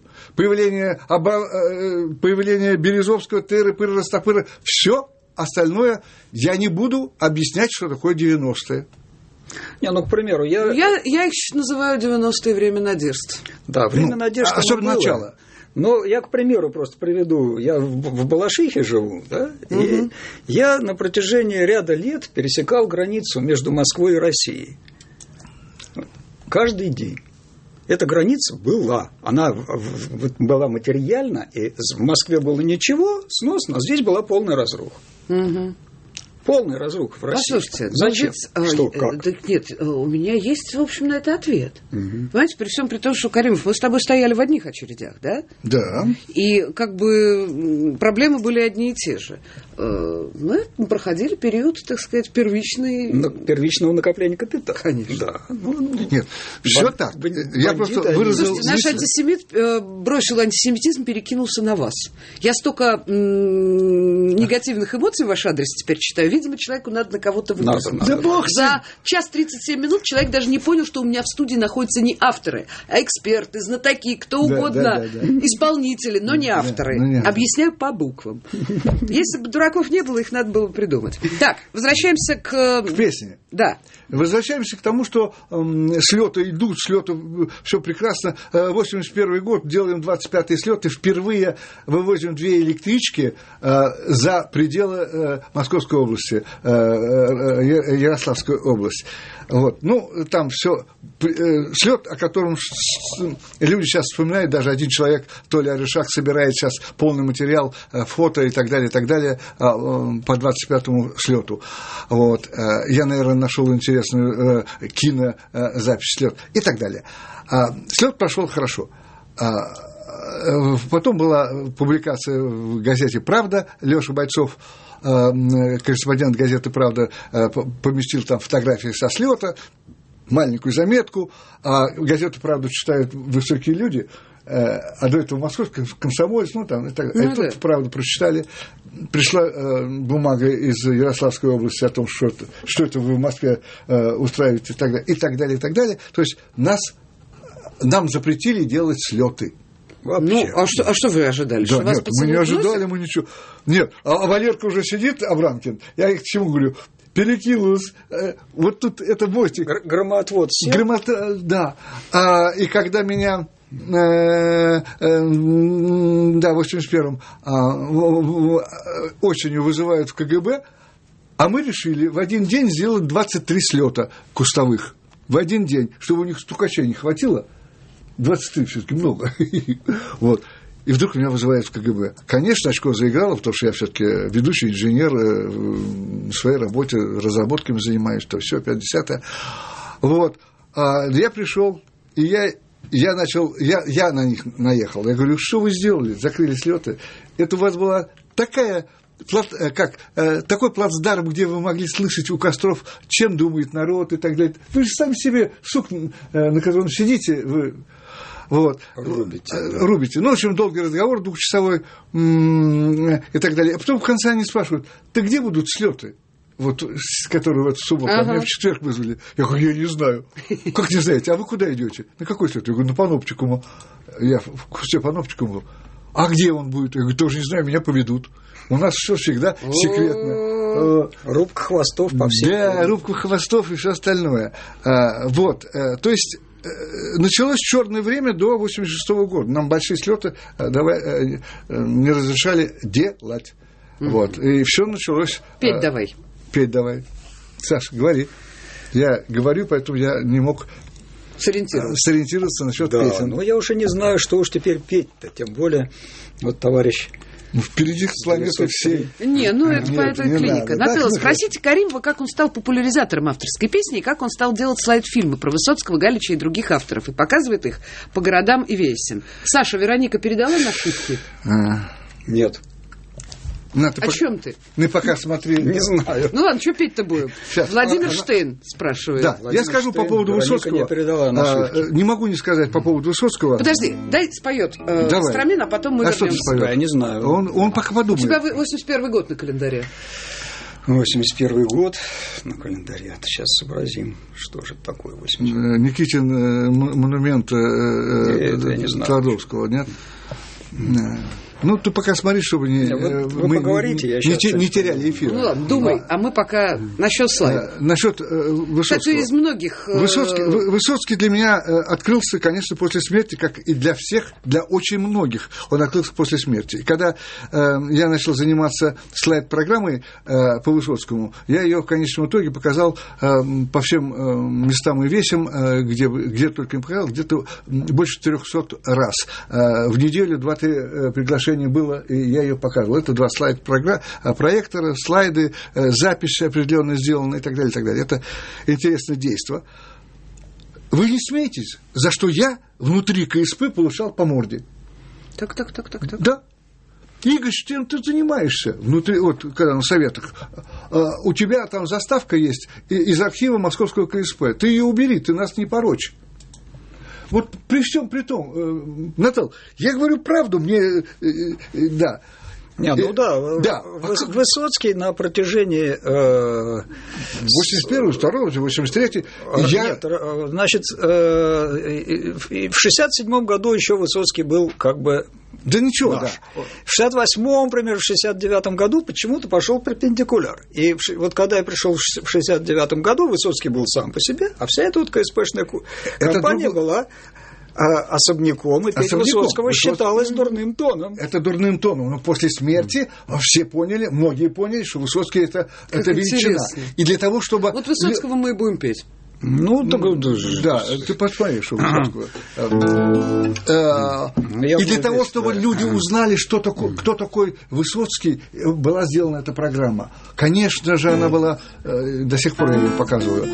Появление Березовского, Тыры, Пыры, Растопыры. Все остальное я не буду объяснять, что такое 90-е. К примеру, я их называю 90-е время надежд. Да, время надежд. Особенно начало. Но я, к примеру, просто приведу. Я в Балашихе живу, да, и я на протяжении ряда лет пересекал границу между Москвой и Россией. Каждый день. Эта граница была. Она была материальна, и в Москве было ничего, сносно, а здесь была полная разруха. Полный разрух в России. Послушайте, зачем? Что, как? Нет, у меня есть, в общем, на это ответ. Понимаете, при всем при том, что, Каримов, мы с тобой стояли в одних очередях, да? Да. И как бы проблемы были одни и те же. Мы проходили период, так сказать, первичного накопления капитала. Конечно. Да. Нет, все так. Я просто выразил... Слушайте, наш антисемит бросил антисемитизм, перекинулся на вас. Я столько негативных эмоций в ваш адрес теперь читаю. Видимо, человеку надо на кого-то выписывать. Надо. Да бог с ним. За час 37 минут человек даже не понял, что у меня в студии находятся не авторы, а эксперты, знатоки, кто Да, угодно, да. исполнители, но не авторы. но не авторы. Объясняю по буквам. Если бы дураков не было, их надо было придумать. Так, возвращаемся к Песни. Да. Возвращаемся к тому, что слеты идут, слеты, все прекрасно. 81 год, делаем 25-й слет, и впервые вывозим 2 электрички за пределы Московской области, Ярославской области. Вот. Ну, там все слет, о котором люди сейчас вспоминают, даже один человек, Толя Аришак, собирает сейчас полный материал, фото и так далее по 25-му слету. Вот. Я, наверное, нашел интересную кинозапись слет и так далее. Слет прошел хорошо. Потом была публикация в газете «Правда». Лёша Бойцов, корреспондент газеты «Правда», поместил там фотографии со слета, маленькую заметку. Газету «Правду» читают высокие люди, а до этого московский комсомолец, тут «Правду» прочитали. Пришла бумага из Ярославской области о том, что это вы в Москве устраиваете и так далее. То есть нам запретили делать слеты. Ну, а что вы ожидали? Да, что вас нет, мы не ожидали, мы ничего. Нет, а Валерка уже сидит, Абрамкин, я к чему говорю, перекинулась, вот тут это мостик. Громоотвод сел. Да. И когда меня, в 81-м, осенью вызывают в КГБ, а мы решили в один день сделать 23 слета кустовых. В один день, чтобы у них стукачей не хватило. 23 все-таки много. Вот. И вдруг меня вызывают в КГБ. Конечно, очко заиграло, потому что я все-таки ведущий инженер в своей работе, разработками занимаюсь, то все, 50-е. Вот. Я пришел, и я на них наехал. Я говорю, что вы сделали? Закрыли слеты. Это у вас была такой плацдарм, где вы могли слышать у костров, чем думает народ и так далее. Вы же сами себе сук, на котором сидите, вы вот, рубите. Ну, в общем, долгий разговор, 2-часовой и так далее. А потом в конце они спрашивают, ты где будут слеты? Вот, которые в эту субботу, меня в четверг вызвали. Я говорю, я не знаю. Как не знаете? А вы куда идете? На какой слет? Я говорю, на паноптикуму. Я в курсе паноптикума. А где он будет? Я говорю, тоже не знаю, меня поведут. У нас все всегда секретно. Рубка хвостов по всей. Да, рубка хвостов и все остальное. Вот, то есть началось черное время до 86-го года. Нам большие слеты не разрешали делать. Вот, и все началось. Петь давай. Саша, говори. Я говорю, поэтому я не мог сориентироваться насчет песен. Ну, я уже не знаю, что уж теперь петь-то, тем более, вот товарищ. Впереди планеты всей. Это поэтая клиника. Наталья, спросите Каримова, как он стал популяризатором авторской песни, и как он стал делать слайд-фильмы про Высоцкого, Галича и других авторов, и показывает их по городам и весям. Саша, Вероника передала нашивки? Нет. О чем ты? Ну, пока смотри. Не знаю. Ну ладно, что петь-то будем? Сейчас. Владимир Штейн спрашивает. Да, я скажу по поводу Высоцкого. Не могу не сказать по поводу Высоцкого. Подожди, дай споет Стромин, а потом мы вернемся. Я не знаю. Он пока подумает. У тебя 81 год на календаре. 81 год на календаре. Сейчас сообразим, что же такое 81. Никитин монумент Твардовского, нет? Ну, ты пока смотри, чтобы мы не теряли эфир. Ну ладно, думай, а мы пока насчет слайдов. Насчет Высоцкого. Кстати, из многих... Высоцкий для меня открылся, конечно, после смерти, как и для всех, для очень многих. Он открылся после смерти. И когда я начал заниматься слайд-программой по Высоцкому, я ее в конечном итоге показал по всем местам и весям, где только не показал, где-то больше 300 раз. В неделю 2-3 приглашения было, и я ее показывал. Это 2 слайд-проектора, слайды, записи определенно сделаны и так далее, и так далее. Это интересное действие. Вы не смеетесь, за что я внутри КСП получал по морде? Так. Да. Игорь, чем ты занимаешься внутри, вот когда на советах? У тебя там заставка есть из архива Московского КСП. Ты ее убери, ты нас не порочь. Вот при всем при том, Натал, я говорю правду, мне, да. Не, ну да. Высоцкий на протяжении 81-й, 2-й, 83-й. Нет, значит, в 67-м году еще Высоцкий был как бы. Да ничего, да. В 68-м, например, в 69-м году почему-то пошел перпендикуляр. И вот когда я пришел в 69-м году, Высоцкий был сам по себе, а вся эта вот КСПшная компания была особняком, и Петя Высоцкого считалось дурным тоном. Это дурным тоном, но после смерти все поняли, многие поняли, что Высоцкий это величина. И для того, чтобы... Вот Высоцкого мы и будем петь. Ну, так, да, ты посмотришь, что Высоцкого. И для того, чтобы люди узнали, кто такой Высоцкий, была сделана эта программа. Конечно же, она была, до сих пор я ее показываю.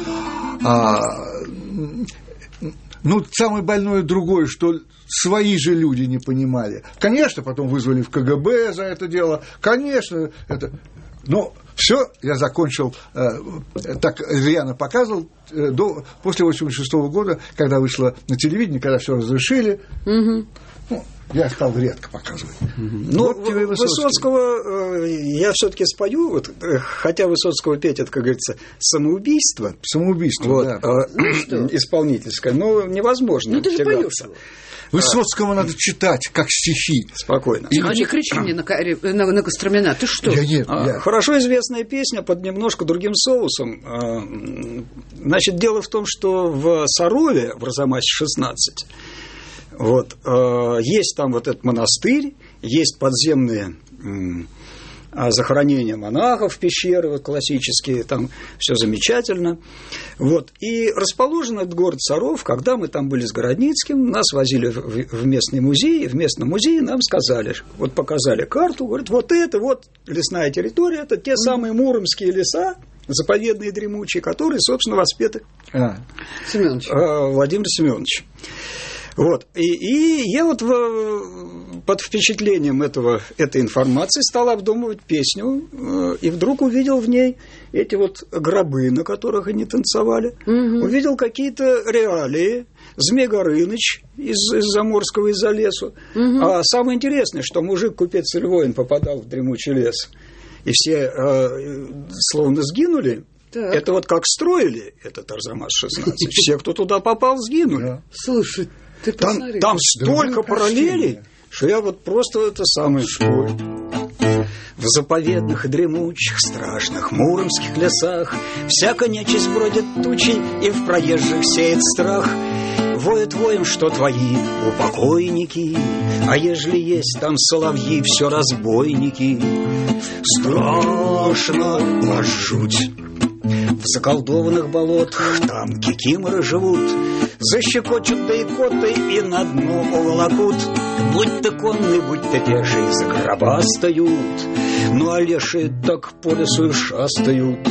Ну, самое больное другое, что свои же люди не понимали. Конечно, потом вызвали в КГБ за это дело. Конечно, это... Но все, я закончил, так рьяно показывал, после 1986 года, когда вышло на телевидении, когда все разрешили. Ну, я стал редко показывать. Ну, вот Высоцкого я все-таки спою, вот, хотя Высоцкого петь, это, как говорится, самоубийство. Самоубийство, вот, да. Исполнительское, но невозможно. Ну, ты же поешь. Высоцкого надо читать, как стихи. Спокойно. Ну, не кричи мне на Костромина, ты что? Хорошо известная песня под немножко другим соусом. Значит, дело в том, что в Сарове, в Арзамасе-16, вот, есть там вот этот монастырь, есть подземные захоронения монахов, пещеры вот, классические, там все замечательно. Вот. И расположен этот город Саров, когда мы там были с Городницким, нас возили в местный музей, и в местном музее нам сказали, вот показали карту, говорят, вот это вот лесная территория, это те самые муромские леса, заповедные дремучие, которые, собственно, воспеты Владимиром Семеновичем. Вот. И я вот под впечатлением этой информации стал обдумывать песню, и вдруг увидел в ней эти вот гробы, на которых они танцевали, увидел какие-то реалии, Змей Горыныч из Заморского, из-за лесу. А самое интересное, что мужик-купец Львовин попадал в дремучий лес, и все словно сгинули. Так. Это вот как строили этот Арзамас-16. Все, кто туда попал, сгинули. Да. Слушай, ты посмотри. Там столько параллелей, что я вот просто это самое спорю. В заповедных и дремучих, страшных муромских лесах всяко нечисть бродит тучей и в проезжих сеет страх. Воют воем, что твои упокойники, а ежели есть там соловьи, все разбойники. Страшно, аж жуть. В заколдованных болотах там кикиморы живут, защекочут да икоты и на дно уволокут. Будь то конный, будь то пеший, за гроба стоят, ну а лешие так по лесу и шастают.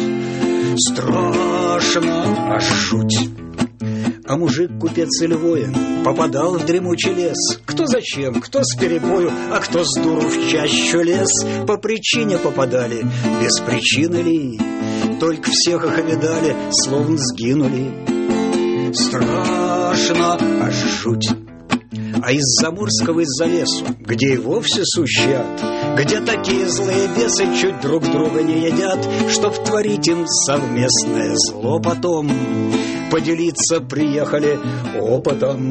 Страшно, аж жуть. А мужик-купец Львовин попадал в дремучий лес. Кто зачем, кто с перебою, а кто с дуру в чащу лез. По причине попадали, без причины ли? Только всех их видали, словно сгинули. Страшно, аж жуть. А из Заморского, из-за лесу, где и вовсе сущий ад, где такие злые бесы чуть друг друга не едят, чтоб творить им совместное зло потом, поделиться приехали опытом.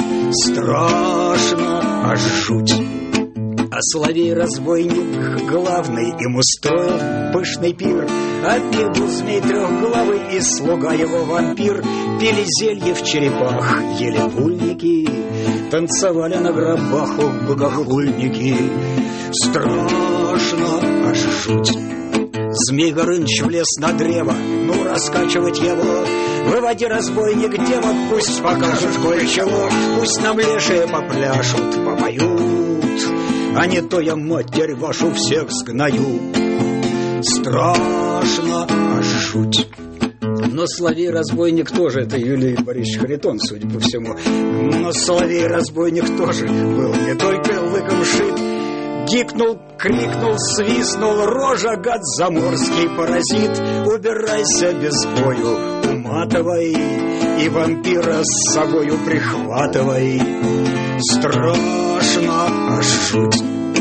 Страшно, аж жуть. А соловей-разбойник главный им устроил пышный пир. От них был змей трехглавый и слуга его вампир. Пили зелье в черепах, ели пульники, танцевали на гробах богохульники. Страшно, аж жуть. Змей Горыныч влез на древо, ну раскачивать его. Выводи, разбойник, девок, пусть покажут кое-чего. Пусть нам лешие попляшут, попоют, а не то я, матерь вашу, всех сгною. Страшно, аж жуть. Но соловей-разбойник тоже, это Юлий Борисович Харитон, судя по всему. Но соловей-разбойник тоже был не только лыком шит. Гикнул, крикнул, свистнул, рожа, гад заморский паразит. Убирайся без бою, уматывай, и вампира с собою прихватывай. Страшно, аж жуть.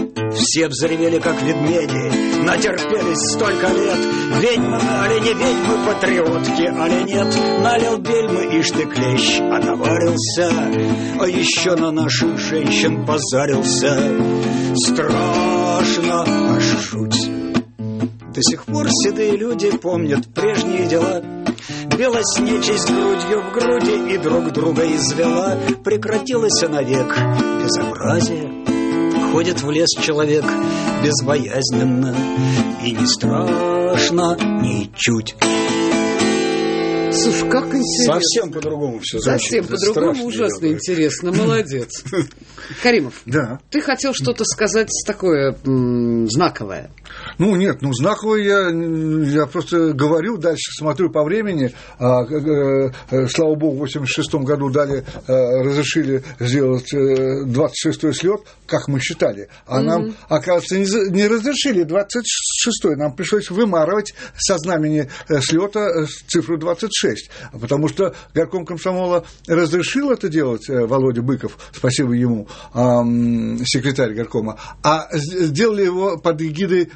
все взревели, как ведмеди, натерпелись столько лет. Ведьмы мы, али не ведьмы, патриотки, али нет. Налил бельмы, ишь ты клещ, отоварился, а еще на наших женщин позарился. Страшно, аж жуть. До сих пор седые люди помнят прежние дела. Билась нечисть грудью в груди и друг друга извела. Прекратилось навек безобразие. Ходит в лес человек безбоязненно, и не страшно ничуть. Слушай, как интересно. Совсем по-другому все звучит. Совсем по-другому, ужасно интересно. Молодец. Каримов, да. Ты хотел что-то сказать такое знаковое. Ну, нет, знаковое я просто говорю, дальше смотрю по времени. Слава богу, в 86 году разрешили сделать 26-й слет, как мы считали. А нам, оказывается, не разрешили 26-й. Нам пришлось вымарывать со знамени слета цифру 26. Потому что горком комсомола разрешил это делать Володя Быков, спасибо ему, секретарь горкома, а сделали его под эгидой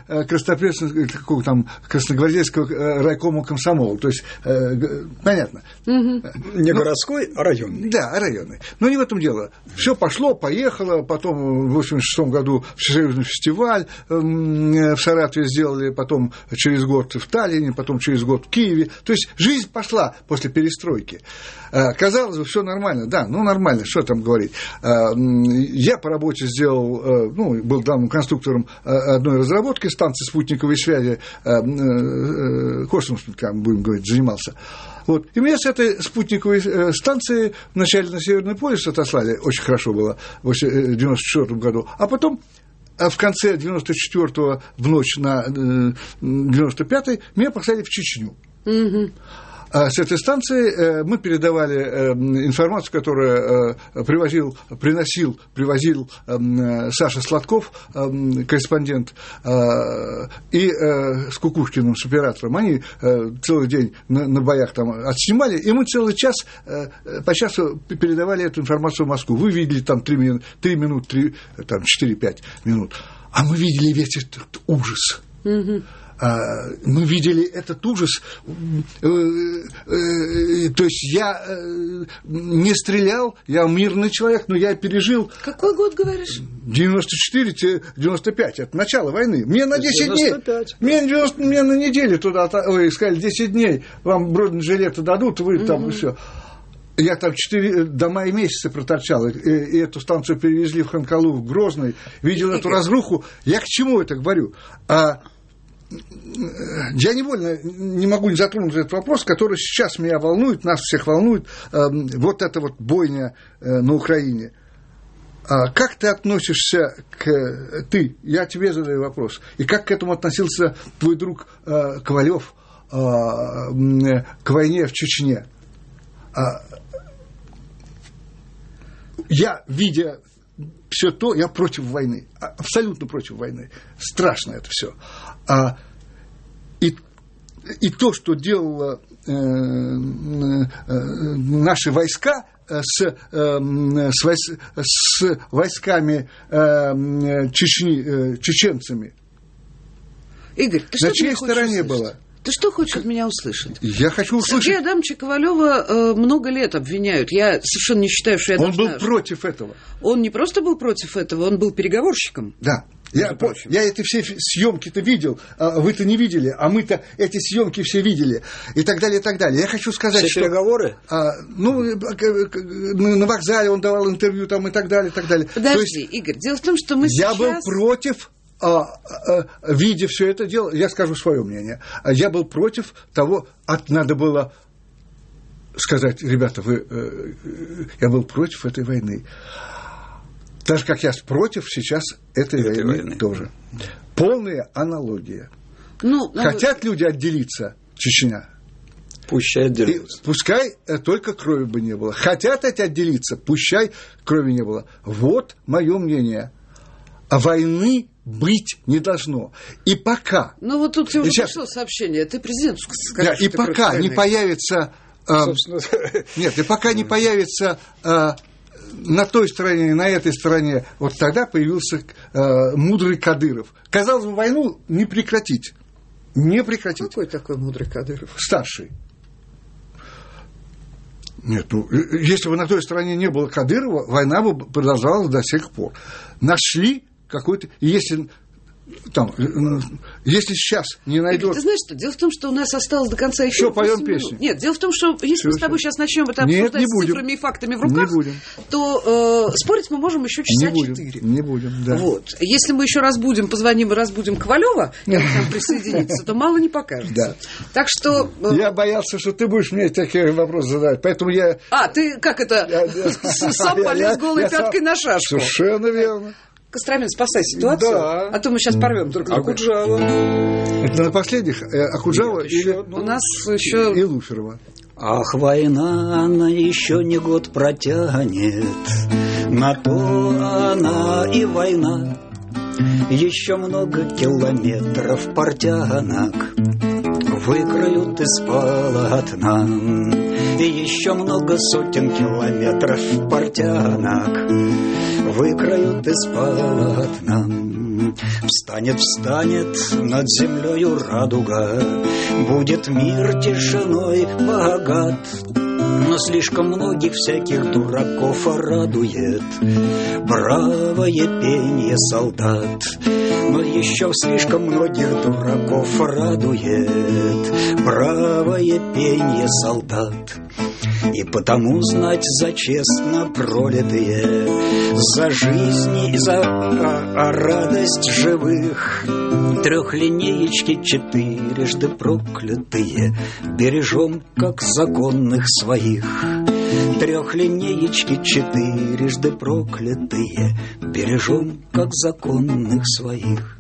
Красногвардейского райкома комсомола. То есть, понятно. Не городской, а районный. Да, районный. Но не в этом дело. Все пошло, поехало. Потом в 86 году всесоюзный фестиваль в Саратове сделали, потом через год в Таллине, потом через год в Киеве. То есть, жизнь пошла после перестройки. Казалось бы, все нормально. Да, нормально, что там говорить. Я по работе сделал, был главным конструктором одной разработки станции спутниковой связи, космосом, будем говорить, занимался. Вот. И меня с этой спутниковой станции вначале на Северный полюс отослали, очень хорошо было в 1994 году, а потом в конце 94-го, в ночь на 95-й, меня послали в Чечню. С этой станции мы передавали информацию, которую привозил Саша Сладков, корреспондент, и с Кукушкиным, с оператором. Они целый день на боях там отснимали, и мы целый час, по часу передавали эту информацию в Москву. Вы видели там 3 минуты, 4-5 минут, а мы видели весь этот ужас. Мы видели этот ужас, то есть я не стрелял, я мирный человек, но я пережил. Какой год, говоришь? 94-95, это начало войны. Мне на 10 дней, мне на неделю туда, сказали, 10 дней, вам бронежилеты дадут, вы там, и все. Я там 4 до мая месяца проторчал, и эту станцию перевезли в Ханкалу, в Грозный, видел эту разруху. Я к чему это говорю? Я невольно не могу не затронуть этот вопрос, который сейчас меня волнует, нас всех волнует, вот эта вот бойня на Украине. Как ты относишься я тебе задаю вопрос, и как к этому относился твой друг Ковалев к войне в Чечне? Я, видя все то, я против войны, абсолютно против войны. Страшно это все. И то, что делало наши войска с войсками Чечни, чеченцами, Игорь, ты на чьей стороне было? Ты что хочешь от меня услышать? Я хочу услышать. Сергея Адамовича Ковалева много лет обвиняют. Я совершенно не считаю, что я должна... Он был против этого. Он не просто был против этого, он был переговорщиком. Да. Я эти все съемки-то видел, вы-то не видели, а мы-то эти съемки все видели, и так далее, и так далее. Я хочу сказать, все переговоры? На вокзале он давал интервью там, и так далее, и так далее. Подожди, Игорь, дело в том, что мы сейчас... Я был против... видя все это дело, я скажу свое мнение, я был против того, надо было сказать, ребята, я был против этой войны. Так же, как я против сейчас этой войны тоже. Полная аналогия. Хотят люди отделиться, Чечня. Пущай отделятся. Пускай только крови бы не было. Хотят эти отделиться, пущай крови не было. Вот мое мнение. А войны быть не должно. И пока... вот тут уже пришло сообщение. Ты президенту скажи. Да, и пока не появится... Нет, и пока не появится на той стороне, на этой стороне, вот тогда появился мудрый Кадыров. Казалось бы, войну не прекратить. Не прекратить. Какой такой мудрый Кадыров? Старший. Нет, ну, если бы на той стороне не было Кадырова, война бы продолжалась до сих пор. Нашли какой-то... Если сейчас не найдет... Ты знаешь что? Дело в том, что у нас осталось до конца еще... Все, поем песню. Нет, дело в том, что если мы с тобой сейчас начнем это обсуждать с цифрами и фактами в руках, то спорить мы можем еще часа 4. Не будем, да. Вот. Если мы еще раз позвоним и разбудим Ковалева, и он к нам присоединится, то мало не покажется. Да. Так что... Я боялся, что ты будешь мне такие вопросы задавать, поэтому я... ты как это? Сам полез голой пяткой на шашку. Совершенно верно. Костромин, спасай ситуацию, да. А то мы сейчас порвем друг друга. Акуджава. Это на последних? Акуджава или... У нас еще... И Луферова. Ах, война, она еще не год протянет, на то она и война. Еще много километров портянок выкроют из полотна, и еще много сотен километров портянок выкроют из полотна. Встанет над землею радуга, будет мир тишиной богат. Но слишком многих всяких дураков радует бравое пенье солдат. Но еще слишком многих дураков радует бравое пенье солдат. И потому знать за честно пролитые, за жизнь и за радость живых, трехлинеечки четырежды проклятые бережем, как законных своих. Трехлинеечки четырежды проклятые бережем, как законных своих.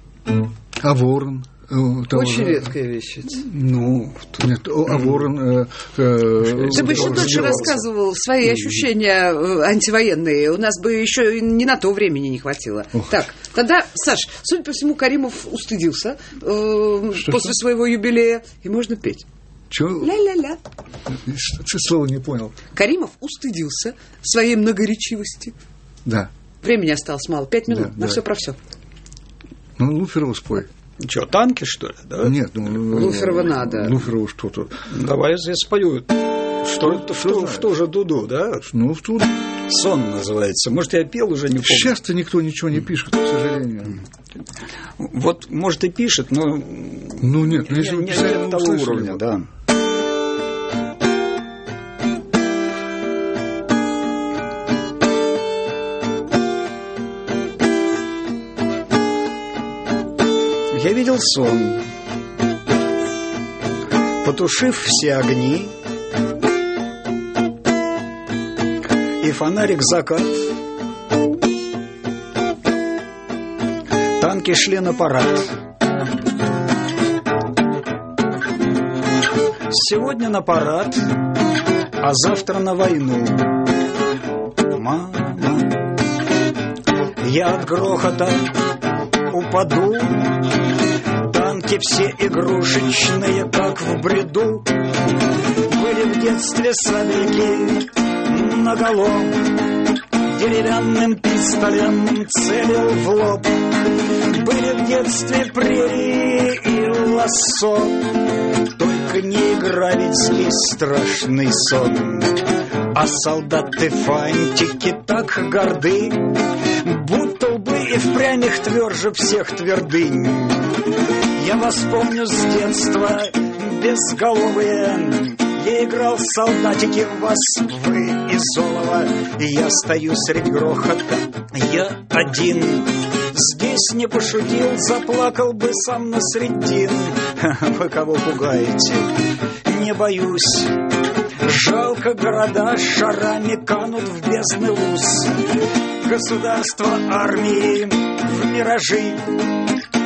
А ворон? Очень редкая вещь. Нет, а ворон... Ты бы еще дольше рассказывал свои ощущения антивоенные. У нас бы еще не на то времени не хватило. Так, тогда, Саш, судя по всему, Каримов устыдился после своего юбилея, и можно петь. Чего? Ля-ля-ля. Что слово не понял? Каримов устыдился своей многоречивости. Да. Времени осталось мало. 5 минут на все про все. Луферова спой. Что, танки, что ли? Да? Нет, Луферова надо. Луферова что-то. Давай я спою. Что же Дуду, да? В Дуду. «Сон» называется. Может, я пел, уже не помню. Сейчас-то никто ничего не пишет, к сожалению. Вот, может, и пишет, но... Нет, если вы писали, не того уровня, да. Я видел сон, потушив все огни, и фонарик закат. Танки шли на парад. Сегодня на парад, а завтра на войну. Мама, я от грохота упаду. Танки все игрушечные, как в бреду. Были в детстве сабельки наголо, деревянным пистолем целил в лоб. Были в детстве прерии и лассо, только не игровицкий страшный сон. А солдаты-фантики так горды, будто лбы и впрямь их тверже всех твердынь. Я вас помню с детства, безголовые. Я играл солдатики в вас, вы из олова. И я стою средь грохота, я один. Здесь не пошутил, заплакал бы сам на средин. Вы кого пугаете? Не боюсь. Жалко, города шарами канут в бездны луз. Государство, армии в миражи.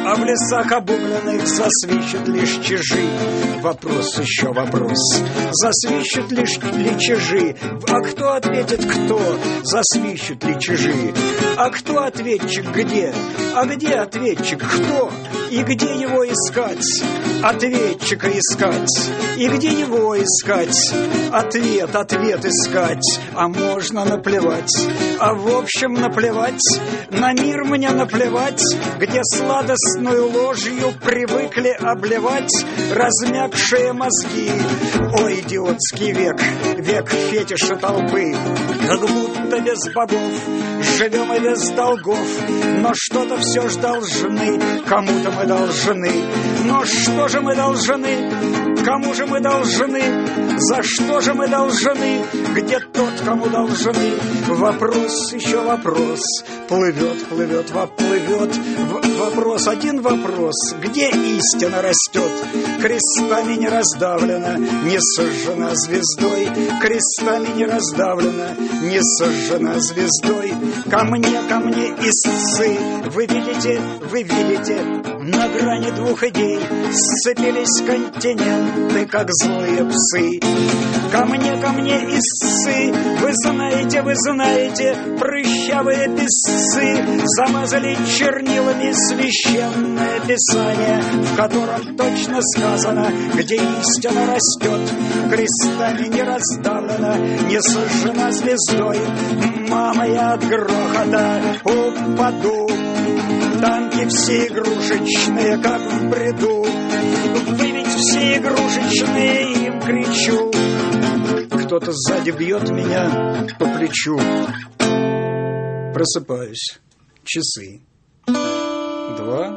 А в лесах обугленных засвищут лишь чижи. Вопрос, еще вопрос. Засвищут ли чижи? А кто ответит, кто? Засвищут ли чижи? А кто ответчик где? А где ответчик? Кто? И где его искать? Ответчика искать. И где его искать? Ответ искать. А можно наплевать. А в общем наплевать. На мир мне наплевать, где сладостную ложью привыкли обливать размягшие мозги. Ой, идиотский век, век фетиша толпы. Как будто без богов живем и без долгов. Но что-то все ж должны, кому-то мы должны. Но что же мы должны? Кому же мы должны? За что же мы должны? Где тот, кому должны? Вопрос, еще вопрос. Плывет, плывет, плывет. Вопрос, один вопрос. Где истина растет? Крестами не раздавлена, не сожжена звездой. Крестами не раздавлена, не сожжена звездой. Ко мне, истцы. Вы видите, на грани двух идей сцепились континенты, как злые псы. Ко мне, истцы. Вы знаете, прыщавые писцы замазали чернилами священное писание, в котором точно сказано, где истина растет. Крестами не раздавлена, не сожжена звездой. Мама, я от грохота упаду. Танки все игрушечные, как в бреду. Вы ведь все игрушечные, им кричу. Кто-то сзади бьет меня по плечу. Просыпаюсь. Часы. 2,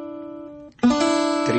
3,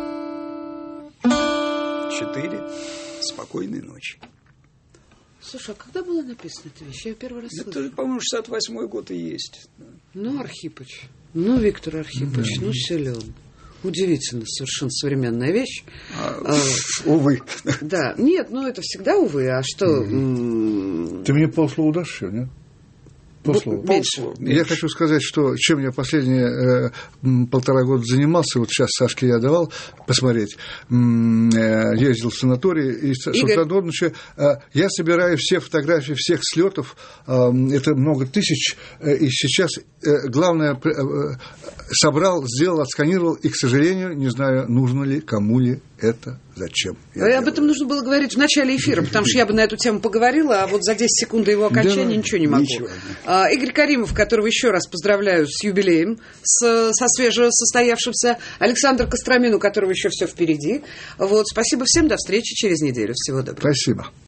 4. Спокойной ночи. Слушай, а когда была написана эта вещь? Я ее первый раз слышала. Это, по-моему, 68-й год и есть. Ну, Архипыч. Ну, Виктор Архипыч. Ну, силен. Удивительно, совершенно современная вещь. Увы. Да. Нет, ну, это всегда увы. А что? Ты мне полслова дашь еще, нет? Меньше. Я хочу сказать, что чем я последние 1,5 года занимался, вот сейчас Сашке я давал посмотреть, ездил в санаторий, и с утра до ночи я собираю все фотографии всех слетов, это много тысяч, и сейчас главное собрал, сделал, отсканировал, и, к сожалению, не знаю, нужно ли, кому ли это, зачем. Об этом нужно было говорить в начале эфира, потому что я бы на эту тему поговорила, а вот за 10 секунд до его окончания ничего не могу. Игорь Каримов, которого еще раз поздравляю с юбилеем, со свежесостоявшимся, Александр Костромин, у которого еще все впереди. Вот, спасибо всем, до встречи через неделю. Всего доброго. Спасибо.